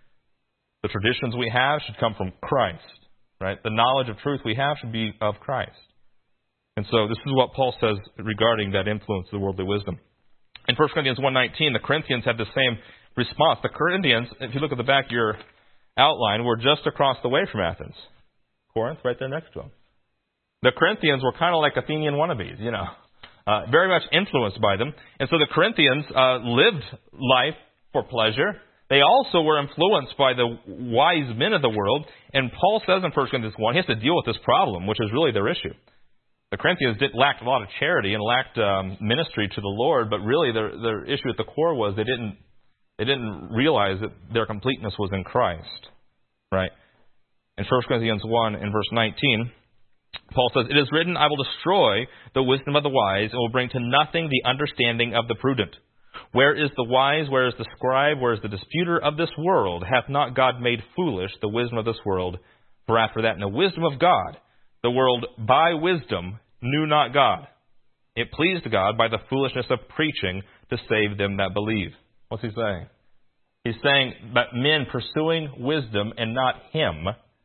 The traditions we have should come from Christ. Right? The knowledge of truth we have should be of Christ. And so this is what Paul says regarding that influence of the worldly wisdom. In First Corinthians one nineteen, the Corinthians had the same response. The Corinthians, if you look at the back of your outline, were just across the way from Athens. Corinth, right there next to them. The Corinthians were kind of like Athenian wannabes, you know, uh, very much influenced by them. And so the Corinthians uh, lived life for pleasure. They also were influenced by the wise men of the world. And Paul says in First Corinthians one, he has to deal with this problem, which is really their issue. The Corinthians did, lacked a lot of charity and lacked um, ministry to the Lord, but really their, their issue at the core was they didn't they didn't realize that their completeness was in Christ. Right? In First Corinthians one, in verse nineteen, Paul says, it is written, I will destroy the wisdom of the wise and will bring to nothing the understanding of the prudent. Where is the wise? Where is the scribe? Where is the disputer of this world? Hath not God made foolish the wisdom of this world? For after that, in the wisdom of God, the world by wisdom knew not God. It pleased God by the foolishness of preaching to save them that believe. What's he saying? He's saying that men pursuing wisdom and not Him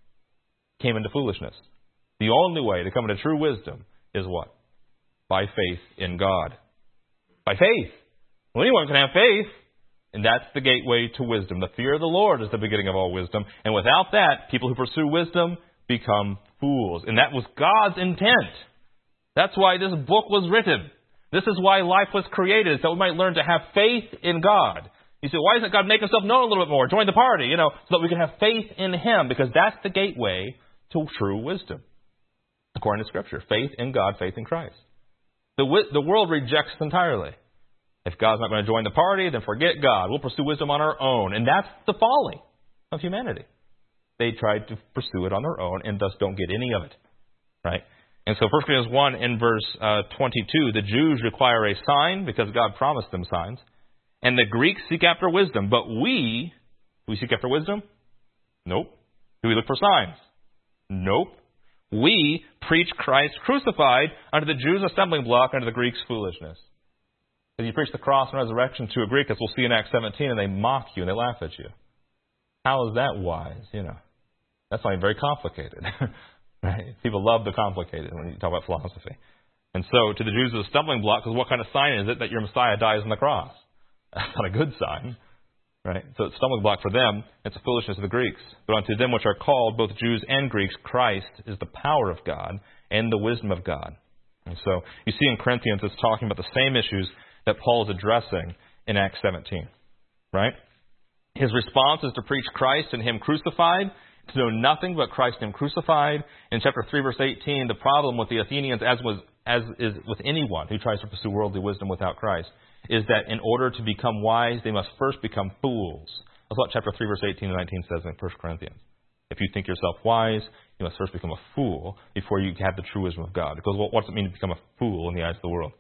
came into foolishness. The only way to come into true wisdom is what? By faith in God. By faith. Well, anyone can have faith. And that's the gateway to wisdom. The fear of the Lord is the beginning of all wisdom. And without that, people who pursue wisdom become fools. And that was God's intent. That's why this book was written. This is why life was created, so we might learn to have faith in God. You say, why doesn't God make Himself known a little bit more? Join the party, you know, so that we can have faith in Him, because that's the gateway to true wisdom. According to Scripture, faith in God, faith in Christ. The, the world rejects entirely. If God's not going to join the party, then forget God. We'll pursue wisdom on our own. And that's the folly of humanity. They tried to pursue it on their own and thus don't get any of it. Right? And so First Corinthians one in verse uh, twenty-two, the Jews require a sign because God promised them signs. And the Greeks seek after wisdom. But we, do we seek after wisdom? Nope. Do we look for signs? Nope. We preach Christ crucified, unto the Jews a stumbling block, unto the Greeks foolishness. If you preach the cross and resurrection to a Greek, as we'll see in Acts seventeen, and they mock you and they laugh at you. How is that wise? You know, that's not even very complicated. Right? People love the complicated when you talk about philosophy. And so to the Jews it's a stumbling block, because what kind of sign is it that your Messiah dies on the cross? That's not a good sign. Right? So it's a stumbling block for them. It's a foolishness of the Greeks. But unto them which are called, both Jews and Greeks, Christ is the power of God and the wisdom of God. And so you see in Corinthians it's talking about the same issues that Paul is addressing in Acts seventeen. Right? His response is to preach Christ and Him crucified, to know nothing but Christ and Him crucified. In chapter three, verse eighteen, the problem with the Athenians, as was as is with anyone who tries to pursue worldly wisdom without Christ, is that in order to become wise, they must first become fools. That's what chapter three, verse eighteen and nineteen says in First Corinthians. If you think yourself wise, you must first become a fool before you have the true wisdom of God. Because what does it mean to become a fool in the eyes of the world?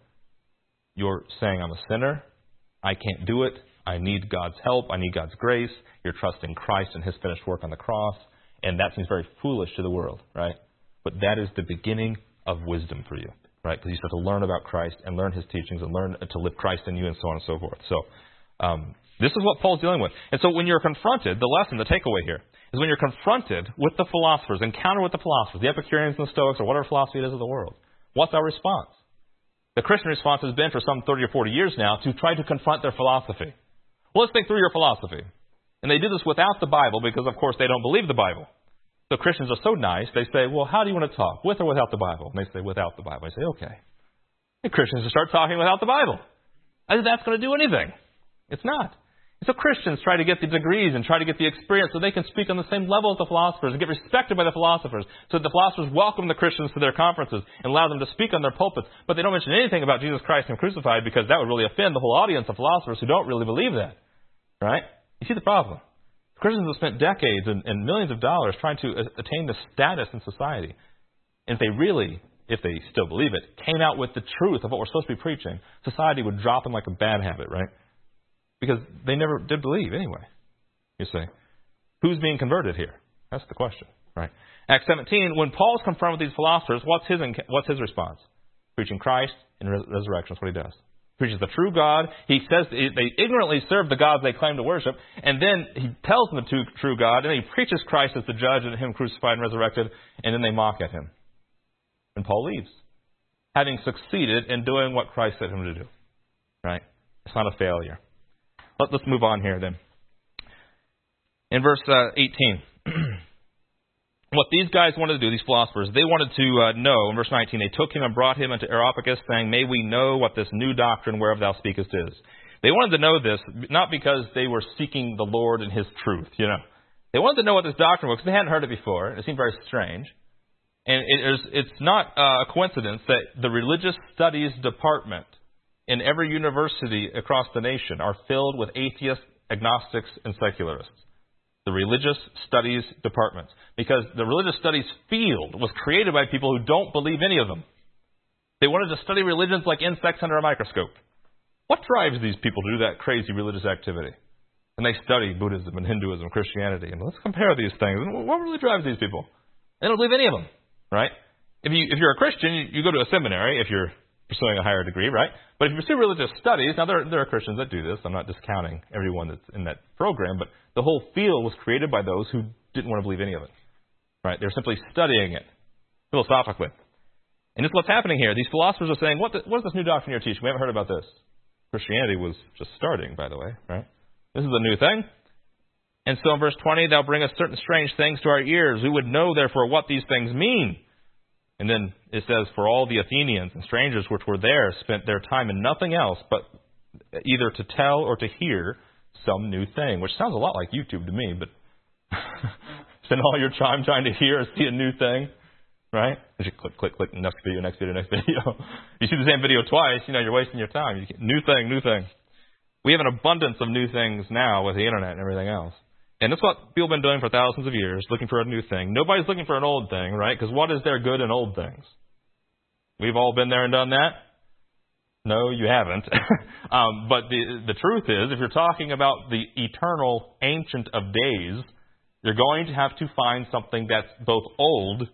You're saying, I'm a sinner, I can't do it, I need God's help, I need God's grace. You're trusting Christ and His finished work on the cross. And that seems very foolish to the world, right? But that is the beginning of wisdom for you, right? Because you start to learn about Christ and learn His teachings and learn to live Christ in you and so on and so forth. So um, this is what Paul's dealing with. And so when you're confronted, the lesson, the takeaway here, is when you're confronted with the philosophers, encounter with the philosophers, the Epicureans and the Stoics, or whatever philosophy it is of the world, what's our response? The Christian response has been for some thirty or forty years now to try to confront their philosophy. Well, let's think through your philosophy. And they do this without the Bible because, of course, they don't believe the Bible. So Christians are so nice, they say, well, how do you want to talk, with or without the Bible? And they say, without the Bible. I say, okay. And Christians start talking without the Bible. I said, that's going to do anything. It's not. And so Christians try to get the degrees and try to get the experience so they can speak on the same level as the philosophers and get respected by the philosophers, so that the philosophers welcome the Christians to their conferences and allow them to speak on their pulpits. But they don't mention anything about Jesus Christ and crucified, because that would really offend the whole audience of philosophers who don't really believe that. Right? You see the problem. Christians have spent decades and, and millions of dollars trying to attain this status in society. And if they really, if they still believe it, came out with the truth of what we're supposed to be preaching, society would drop them like a bad habit, right? Because they never did believe anyway, you see. Who's being converted here? That's the question, right? Acts seventeen, when Paul's confronted with these philosophers, what's his what's his response? Preaching Christ and res- resurrection. That's what he does. He preaches the true God. He says they ignorantly serve the gods they claim to worship, and then he tells them the true God, and then he preaches Christ as the judge and Him crucified and resurrected, and then they mock at Him. And Paul leaves, having succeeded in doing what Christ said him to do. Right? It's not a failure. Let's move on here then. In verse uh, eighteen, what these guys wanted to do, these philosophers, they wanted to uh, know, in verse nineteen, they took him and brought him into Areopagus, saying, may we know what this new doctrine whereof thou speakest is. They wanted to know this, not because they were seeking the Lord and His truth, you know. They wanted to know what this doctrine was, because they hadn't heard it before. It seemed very strange. And it is, it's not uh, a coincidence that the religious studies department in every university across the nation are filled with atheists, agnostics, and secularists. The religious studies departments. Because the religious studies field was created by people who don't believe any of them. They wanted to study religions like insects under a microscope. What drives these people to do that crazy religious activity? And they study Buddhism and Hinduism, Christianity. And let's compare these things. What really drives these people? They don't believe any of them. Right? if you if you're a Christian, you, you go to a seminary if you're pursuing a higher degree, right? But if you pursue religious studies, now there there are Christians that do this. I'm not discounting everyone that's in that program, but the whole field was created by those who didn't want to believe any of it, right? They're simply studying it philosophically. And this is what's happening here. These philosophers are saying, what, the, what is this new doctrine you're teaching? We haven't heard about this. Christianity was just starting, by the way, right? This is a new thing. And so in verse twenty, thou bringest certain strange things to our ears. We would know, therefore, what these things mean. And then it says, for all the Athenians and strangers which were there spent their time in nothing else but either to tell or to hear some new thing, which sounds a lot like YouTube to me, but spend all your time trying to hear or see a new thing, right? You just click, click, click, next video, next video, next video. You see the same video twice, you know, you're wasting your time. You get, new thing, new thing. We have an abundance of new things now with the internet and everything else. And that's what people have been doing for thousands of years, looking for a new thing. Nobody's looking for an old thing, right? Because what is there good in old things? We've all been there and done that? No, you haven't. um, but the the truth is, if you're talking about the eternal Ancient of Days, you're going to have to find something that's both old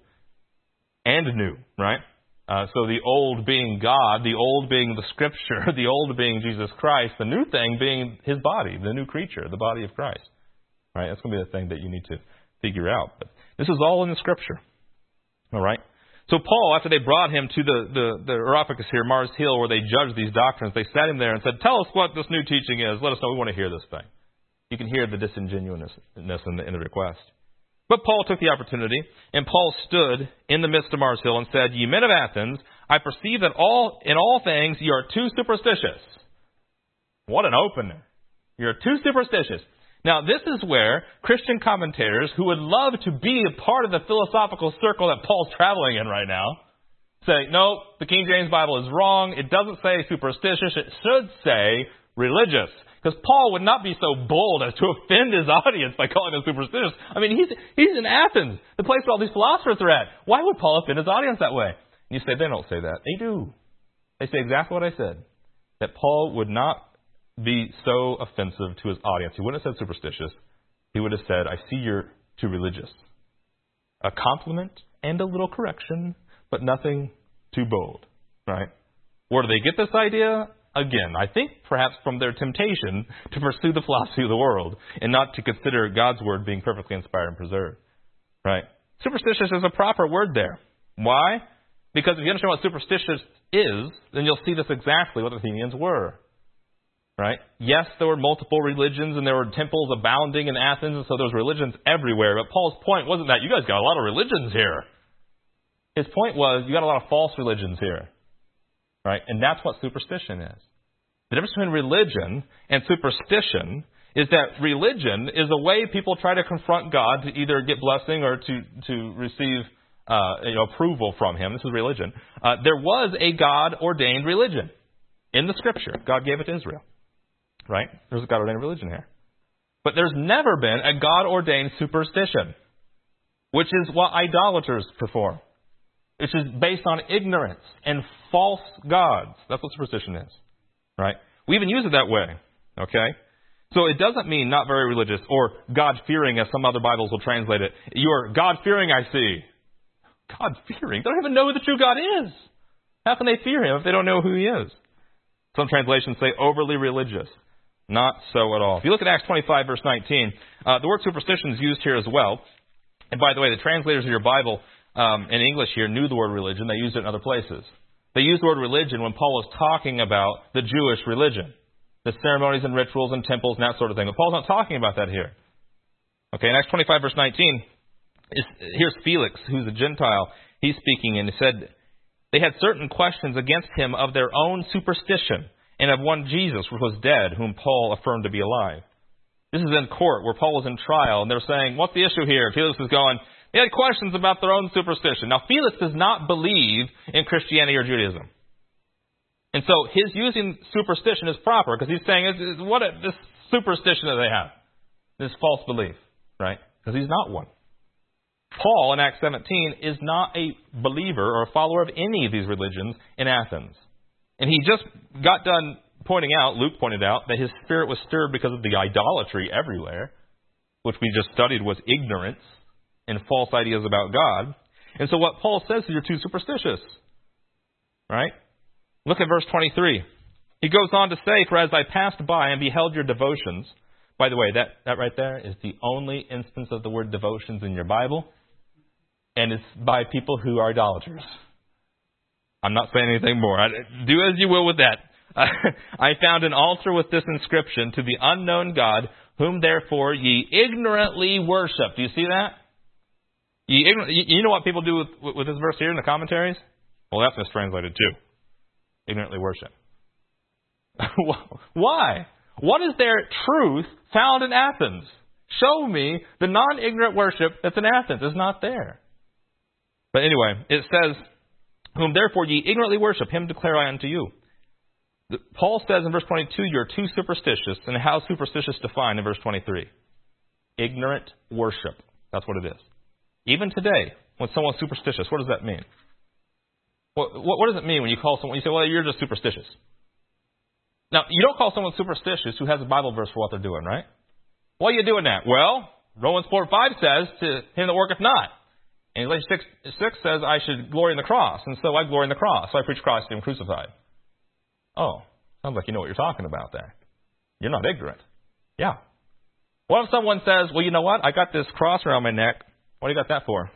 and new, right? Uh, so the old being God, the old being the Scripture, the old being Jesus Christ, the new thing being His body, the new creature, the body of Christ. Right? That's going to be the thing that you need to figure out. But this is all in the Scripture. All right? So Paul, after they brought him to the, the, the Areopagus here, Mars Hill, where they judged these doctrines, they sat him there and said, tell us what this new teaching is. Let us know. We want to hear this thing. You can hear the disingenuousness in the, in the request. But Paul took the opportunity, and Paul stood in the midst of Mars Hill and said, ye men of Athens, I perceive that all in all things ye are too superstitious. What an opener. You're too superstitious. Now, this is where Christian commentators who would love to be a part of the philosophical circle that Paul's traveling in right now say, no, the King James Bible is wrong. It doesn't say superstitious. It should say religious. Because Paul would not be so bold as to offend his audience by calling them superstitious. I mean, he's he's in Athens, the place where all these philosophers are at. Why would Paul offend his audience that way? And you say, they don't say that. They do. They say exactly what I said, that Paul would not be so offensive to his audience. He wouldn't have said superstitious. He would have said, I see you're too religious. A compliment and a little correction, but nothing too bold, right? Where do they get this idea? Again, I think perhaps from their temptation to pursue the philosophy of the world and not to consider God's word being perfectly inspired and preserved, right? Superstitious is a proper word there. Why? Because if you understand what superstitious is, then you'll see this exactly what the Athenians were. Right? Yes, there were multiple religions and there were temples abounding in Athens, and so there was religions everywhere. But Paul's point wasn't that you guys got a lot of religions here. His point was you got a lot of false religions here. Right? And that's what superstition is. The difference between religion and superstition is that religion is a way people try to confront God to either get blessing or to, to receive uh, you know, approval from Him. This is religion. Uh, there was a God-ordained religion in the Scripture. God gave it to Israel. Right? There's a God-ordained religion here. But there's never been a God-ordained superstition, which is what idolaters perform, which is based on ignorance and false gods. That's what superstition is. Right? We even use it that way. Okay? So it doesn't mean not very religious or God-fearing, as some other Bibles will translate it. You're God-fearing, I see. God-fearing? They don't even know who the true God is. How can they fear Him if they don't know who He is? Some translations say overly religious. Not so at all. If you look at Acts twenty-five, verse nineteen, uh, the word superstition is used here as well. And by the way, the translators of your Bible um, in English here knew the word religion. They used it in other places. They used the word religion when Paul was talking about the Jewish religion, the ceremonies and rituals and temples and that sort of thing. But Paul's not talking about that here. Okay, in Acts twenty-five, verse nineteen, is, here's Felix, who's a Gentile. He's speaking, and he said, they had certain questions against him of their own superstition, and of one Jesus, which was dead, whom Paul affirmed to be alive. This is in court, where Paul was in trial, and they're saying, what's the issue here? Felix is going, they had questions about their own superstition. Now, Felix does not believe in Christianity or Judaism. And so his using superstition is proper, because he's saying, it's, it's what a, this superstition that they have, this false belief, right? Because he's not one. Paul, in Acts seventeen, is not a believer or a follower of any of these religions in Athens. And he just got done pointing out, Luke pointed out, that his spirit was stirred because of the idolatry everywhere, which we just studied was ignorance and false ideas about God. And so what Paul says is you're too superstitious. Right? Look at verse twenty-three. He goes on to say, for as I passed by and beheld your devotions. By the way, that, that right there is the only instance of the word devotions in your Bible. And it's by people who are idolaters. I'm not saying anything more. I, do as you will with that. I found an altar with this inscription, to the unknown God, whom therefore ye ignorantly worship. Do you see that? You, you know what people do with, with this verse here in the commentaries? Well, that's mistranslated too. Ignorantly worship. Why? What is their truth found in Athens? Show me the non-ignorant worship that's in Athens. It's not there. But anyway, it says, whom therefore ye ignorantly worship, him declare I unto you. Paul says in verse twenty-two, you're too superstitious. And how superstitious defined in verse twenty-three? Ignorant worship. That's what it is. Even today, when someone's superstitious, what does that mean? What, what, what does it mean when you call someone, you say, well, you're just superstitious. Now, you don't call someone superstitious who has a Bible verse for what they're doing, right? Why are you doing that? Well, Romans four five says, to him that worketh not. And Galatians six, six says, I should glory in the cross. And so I glory in the cross. So I preach Christ and Him crucified. Oh, sounds like you know what you're talking about there. You're not ignorant. Yeah. What if someone says, well, you know what? I got this cross around my neck. What do you got that for?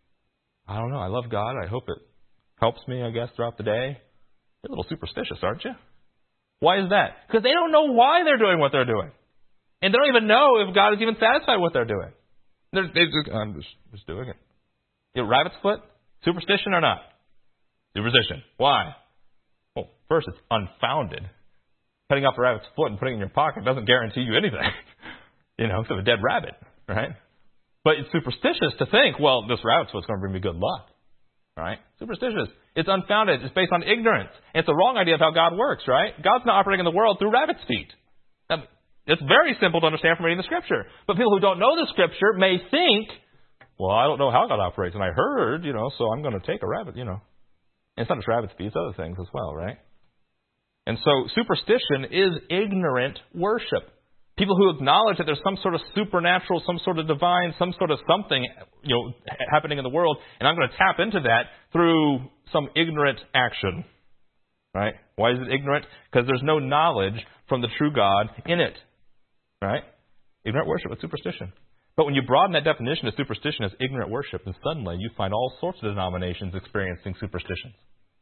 I don't know. I love God. I hope it helps me, I guess, throughout the day. You're a little superstitious, aren't you? Why is that? Because they don't know why they're doing what they're doing. And they don't even know if God is even satisfied with what they're doing. They're, they just, I'm just, just doing it. You know, rabbit's foot? Superstition or not? Superstition. Why? Well, first, it's unfounded. Cutting off a rabbit's foot and putting it in your pocket doesn't guarantee you anything. You know, it's a dead rabbit, right? But it's superstitious to think, well, this rabbit's foot's going to bring me good luck. Right? Superstitious. It's unfounded. It's based on ignorance. It's a wrong idea of how God works, right? God's not operating in the world through rabbit's feet. Now, it's very simple to understand from reading the Scripture. But people who don't know the Scripture may think, well, I don't know how God operates, and I heard, you know, so I'm going to take a rabbit, you know. And it's not just rabbit's feet, it's other things as well, right? And so superstition is ignorant worship. People who acknowledge that there's some sort of supernatural, some sort of divine, some sort of something, you know, happening in the world, and I'm going to tap into that through some ignorant action. Right? Why is it ignorant? Because there's no knowledge from the true God in it. Right? Ignorant worship is superstition. But when you broaden that definition of superstition as ignorant worship, then suddenly you find all sorts of denominations experiencing superstitions.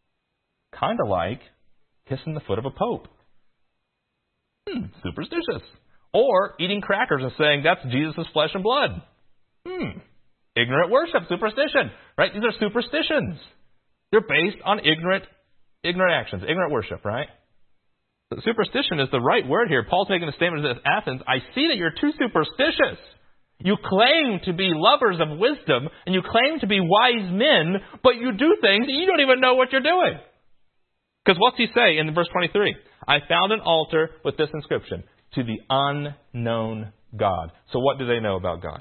Kind of like kissing the foot of a pope. Hmm, superstitious. Or eating crackers and saying that's Jesus' flesh and blood. Hmm. Ignorant worship, superstition. Right? These are superstitions. They're based on ignorant ignorant actions, ignorant worship, right? But superstition is the right word here. Paul's making a statement to Athens. I see that you're too superstitious. You claim to be lovers of wisdom and you claim to be wise men, but you do things and you don't even know what you're doing. Because what's he say in verse twenty-three? I found an altar with this inscription. To the unknown God. So what do they know about God?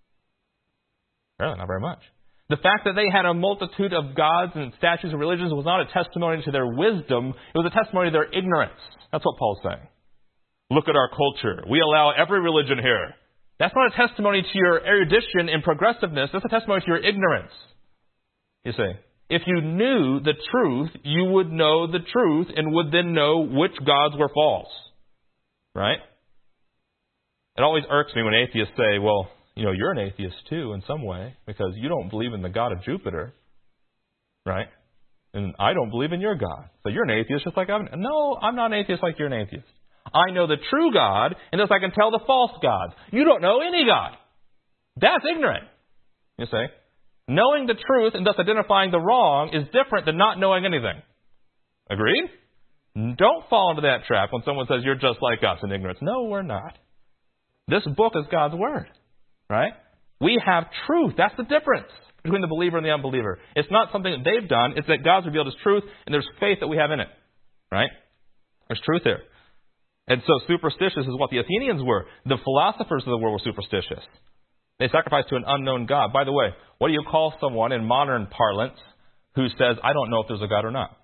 Really, not very much. The fact that they had a multitude of gods and statues and religions was not a testimony to their wisdom. It was a testimony to their ignorance. That's what Paul's saying. Look at our culture. We allow every religion here. That's not a testimony to your erudition and progressiveness. That's a testimony to your ignorance. You see, if you knew the truth, you would know the truth and would then know which gods were false. Right? It always irks me when atheists say, well, you know, you're an atheist too in some way because you don't believe in the God of Jupiter. Right? And I don't believe in your God. So you're an atheist just like I'm. No, I'm not an atheist like you're an atheist. I know the true God, and thus I can tell the false gods. You don't know any God. That's ignorant. You see? Knowing the truth and thus identifying the wrong is different than not knowing anything. Agreed? Don't fall into that trap when someone says you're just like us in ignorance. No, we're not. This book is God's Word. Right? We have truth. That's the difference between the believer and the unbeliever. It's not something that they've done. It's that God's revealed His truth, and there's faith that we have in it. Right? There's truth there. And so superstitious is what the Athenians were. The philosophers of the world were superstitious. They sacrificed to an unknown God. By the way, what do you call someone in modern parlance who says, I don't know if there's a God or not?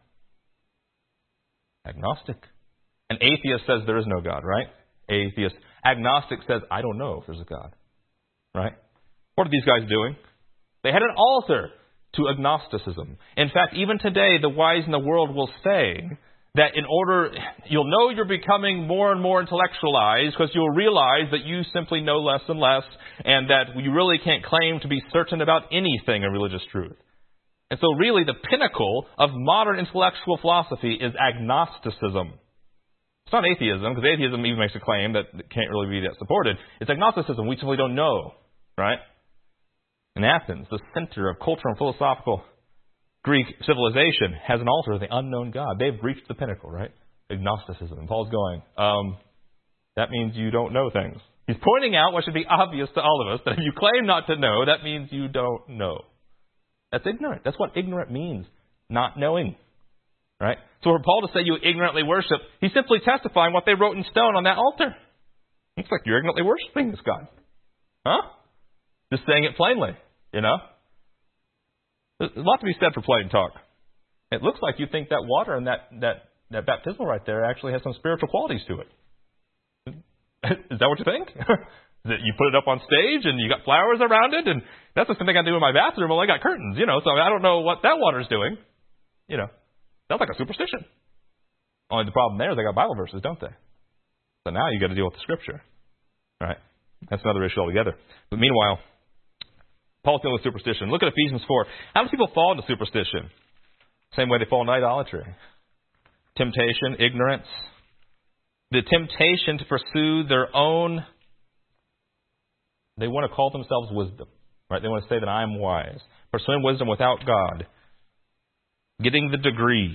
Agnostic. An atheist says there is no God, right? Atheist. Agnostic says, I don't know if there's a God. Right? What are these guys doing? They had an altar to agnosticism. In fact, even today, the wise in the world will say that in order, you'll know you're becoming more and more intellectualized because you'll realize that you simply know less and less and that you really can't claim to be certain about anything in religious truth. And so really the pinnacle of modern intellectual philosophy is agnosticism. It's not atheism, because atheism even makes a claim that can't really be that supported. It's agnosticism. We simply don't know, right? In Athens, the center of cultural and philosophical Greek civilization has an altar of the unknown God. They've reached the pinnacle, right? Agnosticism. And Paul's going, um, that means you don't know things. He's pointing out what should be obvious to all of us, that if you claim not to know, that means you don't know. That's ignorant. That's what ignorant means, not knowing, right? So for Paul to say you ignorantly worship, he's simply testifying what they wrote in stone on that altar. It's like you're ignorantly worshiping this God. Huh? Just saying it plainly, you know? There's a lot to be said for plain talk. It looks like you think that water and that, that, that baptismal right there actually has some spiritual qualities to it. Is that what you think? That you put it up on stage and you got flowers around it, and that's the thing I do in my bathroom. Well, I got curtains, you know, so I don't know what that water's doing. You know, sounds like a superstition. Only the problem there is they got Bible verses, don't they? So now you got to deal with the Scripture. All right? That's another issue altogether. But meanwhile, Paul's dealing with superstition. Look at Ephesians four. How do people fall into superstition? Same way they fall into idolatry. Temptation, ignorance. The temptation to pursue their own, they want to call themselves wisdom. Right? They want to say that I am wise. Pursuing wisdom without God. Getting the degree.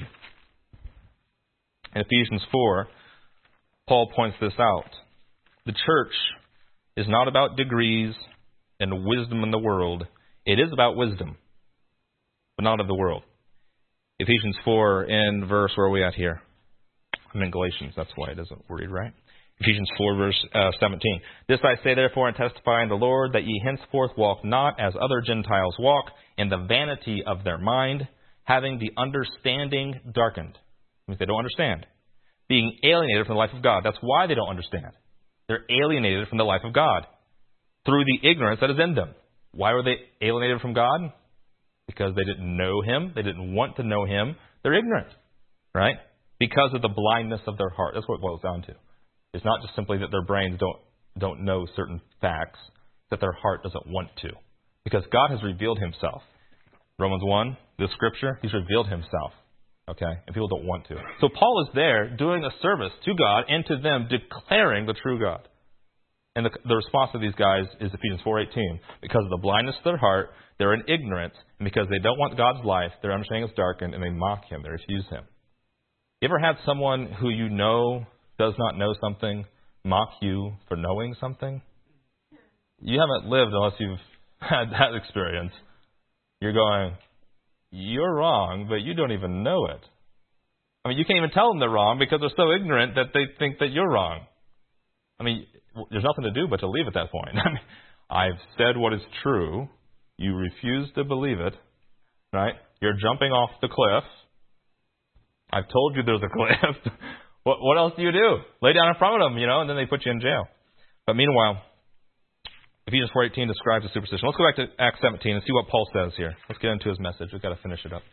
In Ephesians four, Paul points this out. The church is not about degrees and wisdom in the world. It is about wisdom, but not of the world. Ephesians four in verse, where are we at here? I'm in Galatians, that's why it doesn't read right. Ephesians four, verse uh, seventeen. This I say therefore and testify in the Lord, that ye henceforth walk not as other Gentiles walk, in the vanity of their mind, having the understanding darkened. It means they don't understand. Being alienated from the life of God. That's why they don't understand. They're alienated from the life of God through the ignorance that is in them. Why were they alienated from God? Because they didn't know Him. They didn't want to know Him. They're ignorant, right? Because of the blindness of their heart. That's what it boils down to. It's not just simply that their brains don't don't know certain facts, that their heart doesn't want to. Because God has revealed Himself. Romans one, this scripture, He's revealed Himself. Okay? And people don't want to. So Paul is there doing a service to God and to them, declaring the true God. And the, the response of these guys is Ephesians four eighteen. Because of the blindness of their heart, they're in ignorance. And because they don't want God's life, their understanding is darkened, and they mock Him. They refuse Him. You ever had someone who you know does not know something mock you for knowing something? You haven't lived unless you've had that experience. You're going, you're wrong, but you don't even know it. I mean, you can't even tell them they're wrong because they're so ignorant that they think that you're wrong. I mean, there's nothing to do but to leave at that point. I mean, I've said what is true. You refuse to believe it, right? You're jumping off the cliff. I've told you there's a cliff. what, what else do you do? Lay down in front of them, you know, and then they put you in jail. But meanwhile, Ephesians four eighteen describes a superstition. Let's go back to Acts seventeen and see what Paul says here. Let's get into his message. We've got to finish it up.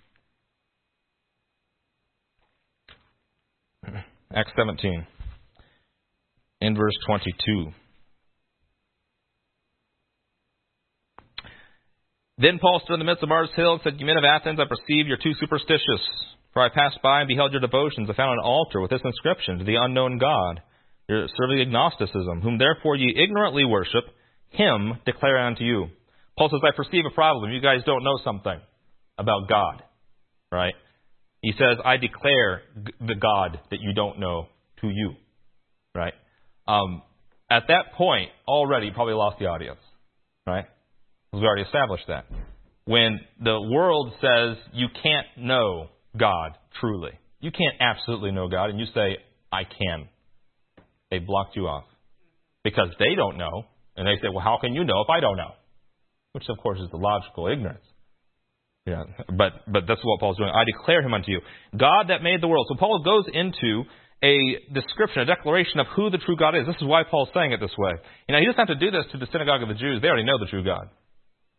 Acts seventeen, in verse twenty-two. Then Paul stood in the midst of Mars Hill and said, "You men of Athens, I perceive you're too superstitious. For I passed by and beheld your devotions. I found an altar with this inscription, to the unknown God. You're serving agnosticism, whom therefore ye ignorantly worship. Him declare I unto you." Paul says, I perceive a problem. You guys don't know something about God, right? He says, I declare the God that you don't know to you, right? Um, at that point, already, you probably lost the audience, right? Because we already established that. When the world says you can't know God truly, you can't absolutely know God, and you say, I can, they blocked you off. Because they don't know, and they say, well, how can you know if I don't know? Which, of course, is the logical ignorance. Yeah, but but that's what Paul's doing. I declare him unto you. God that made the world. So Paul goes into a description, a declaration of who the true God is. This is why Paul's saying it this way. You know, he doesn't have to do this to the synagogue of the Jews. They already know the true God.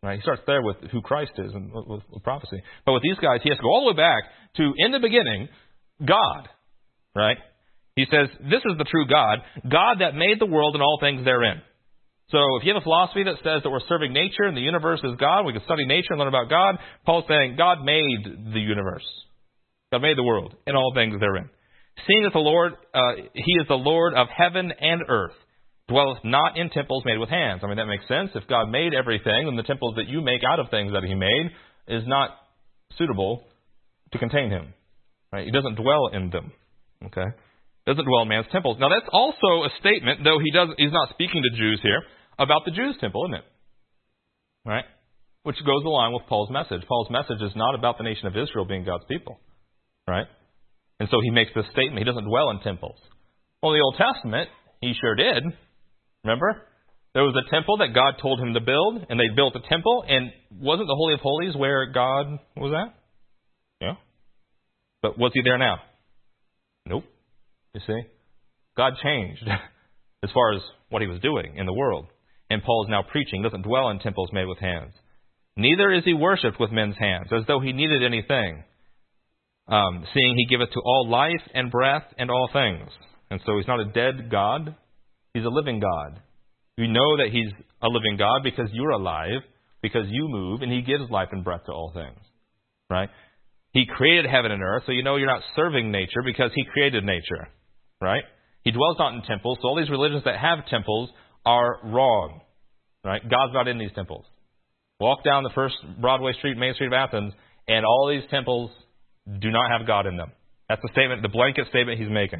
Right? He starts there with who Christ is and with, with prophecy. But with these guys, he has to go all the way back to, in the beginning, God. Right? He says, this is the true God, God that made the world and all things therein. So if you have a philosophy that says that we're serving nature and the universe is God, we can study nature and learn about God, Paul's saying God made the universe. God made the world and all things therein. Seeing that the Lord, uh, he is the Lord of heaven and earth, dwelleth not in temples made with hands. I mean, that makes sense. If God made everything, then the temples that you make out of things that he made is not suitable to contain him. Right? He doesn't dwell in them. Okay? Doesn't dwell in man's temples. Now, that's also a statement, though he doesn't, he's not speaking to Jews here, about the Jews' temple, isn't it? Right? Which goes along with Paul's message. Paul's message is not about the nation of Israel being God's people. Right? And so he makes this statement. He doesn't dwell in temples. Well, in the Old Testament, he sure did. Remember? There was a temple that God told him to build, and they built a temple, and wasn't the Holy of Holies where God was at? Yeah. But was he there now? Nope. You see? God changed as far as what he was doing in the world. And Paul is now preaching, doesn't dwell in temples made with hands. Neither is he worshipped with men's hands, as though he needed anything, um, seeing he giveth to all life and breath and all things. And so he's not a dead God. He's a living God. You know that he's a living God because you're alive, because you move, and he gives life and breath to all things. Right? He created heaven and earth, so you know you're not serving nature because he created nature. Right? He dwells not in temples, so all these religions that have temples are wrong. Right? God's not in these temples. Walk down the first Broadway Street, Main Street of Athens, and all these temples do not have God in them. That's the statement, the blanket statement he's making.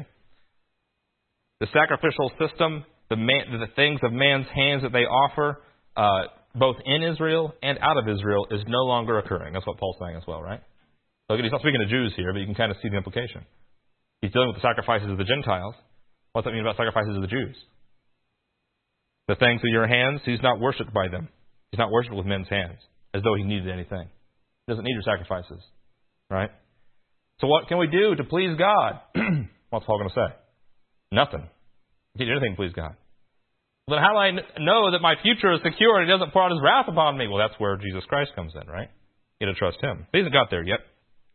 The sacrificial system, the, man, the things of man's hands that they offer, uh, both in Israel and out of Israel, is no longer occurring. That's what Paul's saying as well, right? So he's not speaking to Jews here, but you can kind of see the implication. He's dealing with the sacrifices of the Gentiles. What's that mean about sacrifices of the Jews? The things of your hands, he's not worshipped by them. He's not worshipped with men's hands, as though he needed anything. He doesn't need your sacrifices, right? So what can we do to please God? What's Paul going to say? Nothing. You can't do anything to please God. Well, then how do I know that my future is secure and he doesn't pour out his wrath upon me? Well, that's where Jesus Christ comes in, right? You got to trust him. He hasn't got there yet.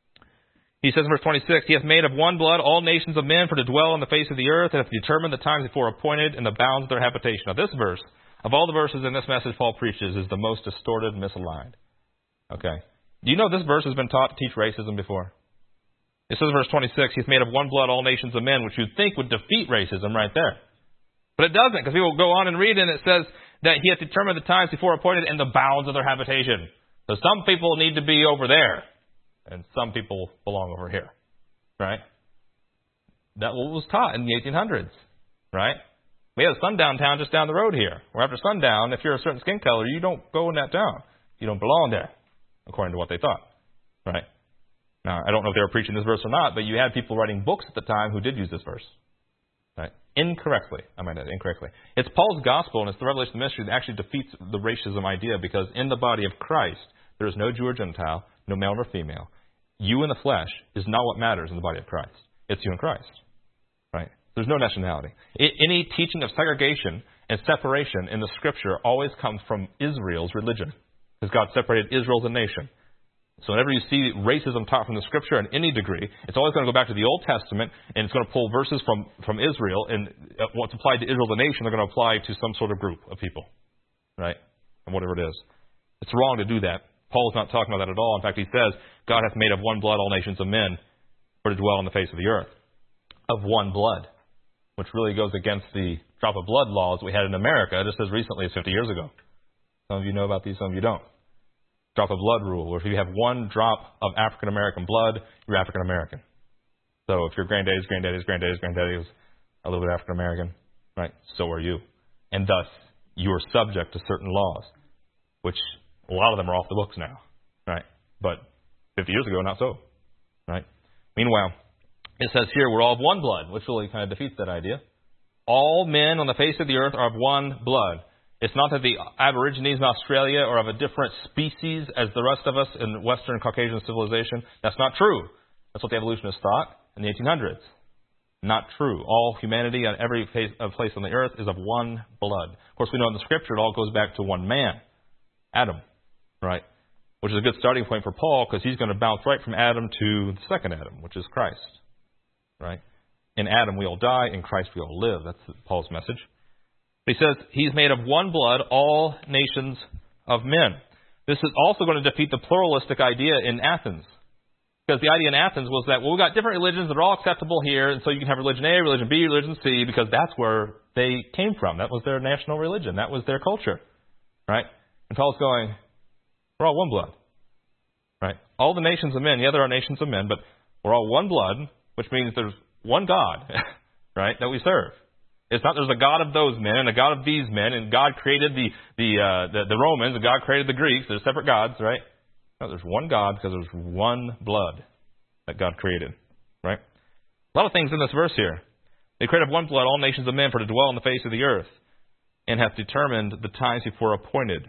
He says in verse twenty-six, he hath made of one blood all nations of men for to dwell on the face of the earth, and hath determined the times before appointed and the bounds of their habitation. Now this verse, of all the verses in this message Paul preaches, is the most distorted and misaligned. Okay. Do you know this verse has been taught to teach racism before? It says in verse twenty-six, he's made of one blood all nations of men, which you'd think would defeat racism right there. But it doesn't, because people go on and read, and it says that he hath determined the times before appointed and the bounds of their habitation. So some people need to be over there, and some people belong over here, right? That was taught in the eighteen hundreds, right? We have a sundown town just down the road here, where after sundown, if you're a certain skin color, you don't go in that town. You don't belong there, according to what they thought, right? Now, I don't know if they were preaching this verse or not, but you had people writing books at the time who did use this verse, right? Incorrectly, I might add, incorrectly. It's Paul's gospel, and it's the revelation of the mystery that actually defeats the racism idea, because in the body of Christ, there is no Jew or Gentile, no male or female. You in the flesh is not what matters in the body of Christ. It's you in Christ, right? There's no nationality. I, any teaching of segregation and separation in the Scripture always comes from Israel's religion, because God separated Israel as a nation. So whenever you see racism taught from the Scripture in any degree, it's always going to go back to the Old Testament, and it's going to pull verses from, from Israel, and what's applied to Israel as a nation, they're going to apply to some sort of group of people, right? And whatever it is. It's wrong to do that. Paul's not talking about that at all. In fact, he says, God hath made of one blood all nations of men for to dwell on the face of the earth. Of one blood, which really goes against the drop of blood laws we had in America just as recently as fifty years ago. Some of you know about these, some of you don't. Drop of blood rule, where if you have one drop of African American blood, you're African American. So if your granddaddy's granddaddy's granddaddy's granddaddy was a little bit African American, right, so are you. And thus, you are subject to certain laws, which a lot of them are off the books now, right? But fifty years ago, not so, right? Meanwhile, it says here, we're all of one blood, which really kind of defeats that idea. All men on the face of the earth are of one blood. It's not that the Aborigines in Australia are of a different species as the rest of us in Western Caucasian civilization. That's not true. That's what the evolutionists thought in the eighteen hundreds. Not true. All humanity on every place on the earth is of one blood. Of course, we know in the Scripture it all goes back to one man, Adam. right? Which is a good starting point for Paul because he's going to bounce right from Adam to the second Adam, which is Christ, right? In Adam we all die, in Christ we all live. That's Paul's message. He says he's made of one blood all nations of men. This is also going to defeat the pluralistic idea in Athens. Because the idea in Athens was that, well, we've got different religions that are all acceptable here, and so you can have religion A, religion B, religion C, because that's where they came from. That was their national religion. That was their culture, right? And Paul's going, we're all one blood, right? All the nations of men, yeah, there are nations of men, but we're all one blood, which means there's one God, right, that we serve. It's not there's a God of those men and a God of these men, and God created the the uh, the, the Romans, and God created the Greeks. There's separate gods, right? No, there's one God because there's one blood that God created, right? A lot of things in this verse here. They created one blood, all nations of men, for to dwell on the face of the earth, and hath determined the times before appointed.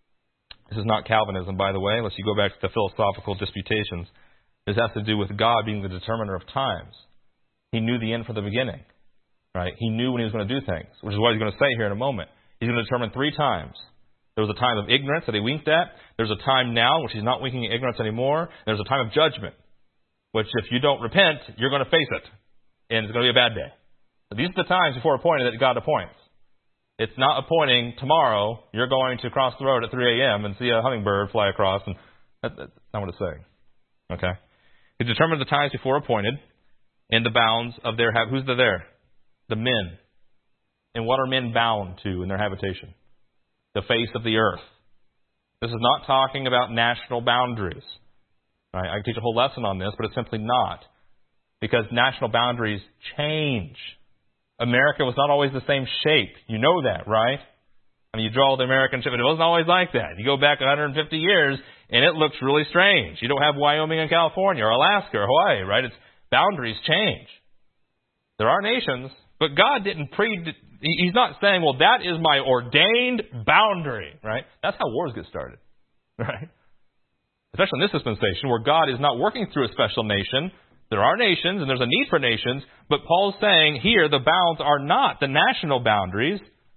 This is not Calvinism, by the way, unless you go back to the philosophical disputations. This has to do with God being the determiner of times. He knew the end from the beginning, right? He knew when he was going to do things, which is what he's going to say here in a moment. He's going to determine three times. There was a time of ignorance that he winked at. There's a time now in which he's not winking at ignorance anymore. There's a time of judgment, which if you don't repent, you're going to face it. And it's going to be a bad day. So these are the times before appointed that God appoints. It's not appointing tomorrow you're going to cross the road at three a.m. and see a hummingbird fly across. And that, that's not what it's saying. Okay? He determined the times before appointed and the bounds of their... Who's the there? The men. And what are men bound to in their habitation? The face of the earth. This is not talking about national boundaries. Right? I can teach a whole lesson on this, but it's simply not. Because national boundaries change. America was not always the same shape. You know that, right? I mean, you draw the American shape, but it wasn't always like that. You go back one hundred fifty years, and it looks really strange. You don't have Wyoming and California, or Alaska, or Hawaii, right? It's boundaries change. There are nations, but God didn't pre... He's not saying, well, that is my ordained boundary, right? That's how wars get started, right? Especially in this dispensation where God is not working through a special nation. There are nations and there's a need for nations, but Paul's saying here the bounds are not the national boundaries.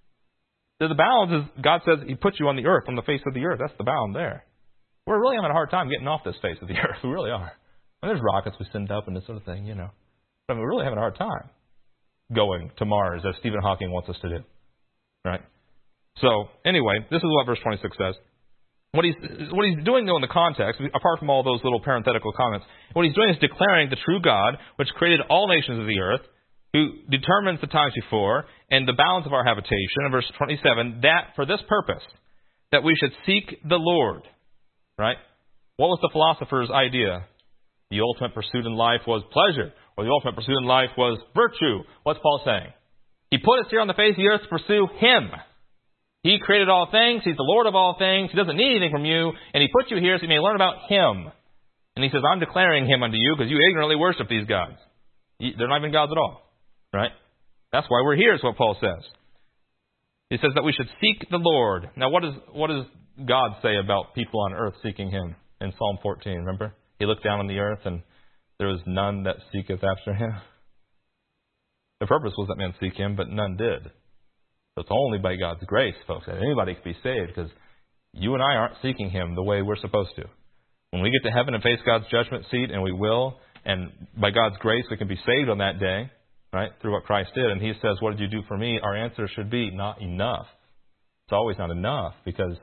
The bounds is, God says He puts you on the earth, on the face of the earth. That's the bound there. We're really having a hard time getting off this face of the earth. We really are. And there's rockets we send up and this sort of thing, you know. But I mean, we're really having a hard time going to Mars, as Stephen Hawking wants us to do. Right? So, anyway, this is what verse twenty-six says. What he's, what he's doing, though, in the context, apart from all those little parenthetical comments, what he's doing is declaring the true God, which created all nations of the earth, who determines the times before, and the bounds of our habitation, in verse twenty-seven, that for this purpose, that we should seek the Lord. Right? What was the philosopher's idea? The ultimate pursuit in life was pleasure. Or the ultimate pursuit in life was virtue. What's Paul saying? He put us here on the face of the earth to pursue Him. He created all things. He's the Lord of all things. He doesn't need anything from you. And He put you here so you may learn about Him. And He says, I'm declaring Him unto you because you ignorantly worship these gods. They're not even gods at all. Right? That's why we're here, is what Paul says. He says that we should seek the Lord. Now, what, is, what does God say about people on earth seeking Him in Psalm fourteen? Remember? He looked down on the earth and there was none that seeketh after Him. The purpose was that men seek Him, but none did. So it's only by God's grace, folks, that anybody can be saved, because you and I aren't seeking Him the way we're supposed to. When we get to heaven and face God's judgment seat, and we will, and by God's grace we can be saved on that day, right, through what Christ did. And He says, what did you do for me? Our answer should be, not enough. It's always not enough, because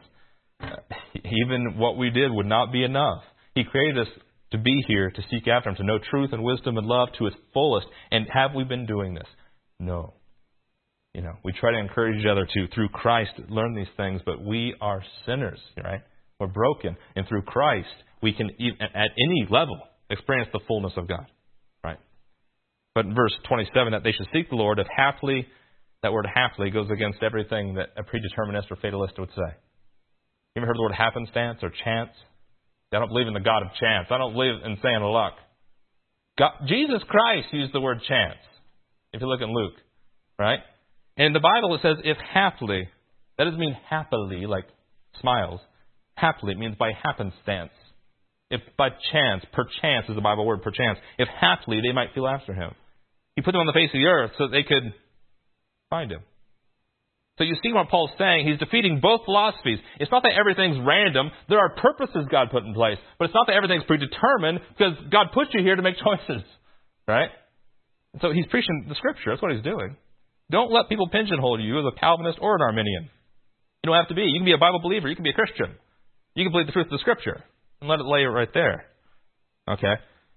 even what we did would not be enough. He created us to be here, to seek after Him, to know truth and wisdom and love to its fullest. And have we been doing this? No. You know, we try to encourage each other to, through Christ, learn these things, but we are sinners, right? We're broken. And through Christ, we can, at any level, experience the fullness of God, right? But in verse twenty-seven, that they should seek the Lord, if haply, that word haply goes against everything that a predeterminist or fatalist would say. You ever heard the word happenstance or chance? I don't believe in the God of chance. I don't believe in saying luck. God, Jesus Christ used the word chance, if you look in Luke, right? And in the Bible it says, if haply, that doesn't mean happily, like smiles. Happily means by happenstance. If by chance, perchance is the Bible word, perchance. If haply they might feel after Him. He put them on the face of the earth so that they could find Him. So you see what Paul's saying. He's defeating both philosophies. It's not that everything's random. There are purposes God put in place. But it's not that everything's predetermined because God put you here to make choices. Right? So he's preaching the Scripture. That's what he's doing. Don't let people pigeonhole you as a Calvinist or an Arminian. You don't have to be. You can be a Bible believer. You can be a Christian. You can believe the truth of the Scripture. And let it lay it right there. Okay?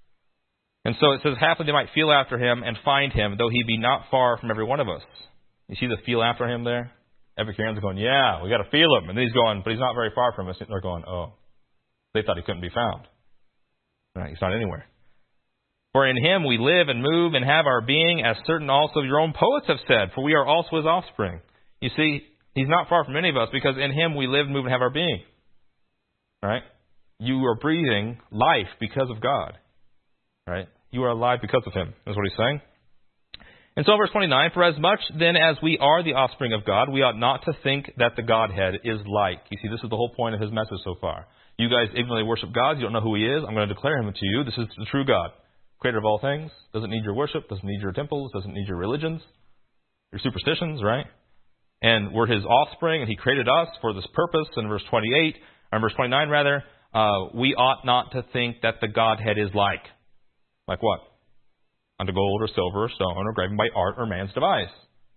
And so it says, haply they might feel after him and find him, though he be not far from every one of us. You see the feel after him there? Epicureans are going, yeah, we got to feel him. And then he's going, but he's not very far from us. And they're going, oh. They thought he couldn't be found. Right? He's not anywhere. For in him we live and move and have our being, as certain also of your own poets have said, for we are also his offspring. You see, he's not far from any of us because in him we live, move, and have our being. Right? You are breathing life because of God. Right? You are alive because of him. That's what he's saying. And so verse twenty-nine, for as much then as we are the offspring of God, we ought not to think that the Godhead is like. You see, this is the whole point of his message so far. You guys ignorantly worship God. You don't know who he is. I'm going to declare him to you. This is the true God, creator of all things. Doesn't need your worship. Doesn't need your temples. Doesn't need your religions, your superstitions, right? And we're his offspring, and he created us for this purpose. In verse twenty-eight, or verse twenty-nine rather, uh, we ought not to think that the Godhead is like. Like what? Unto gold or silver or stone or graven by art or man's device.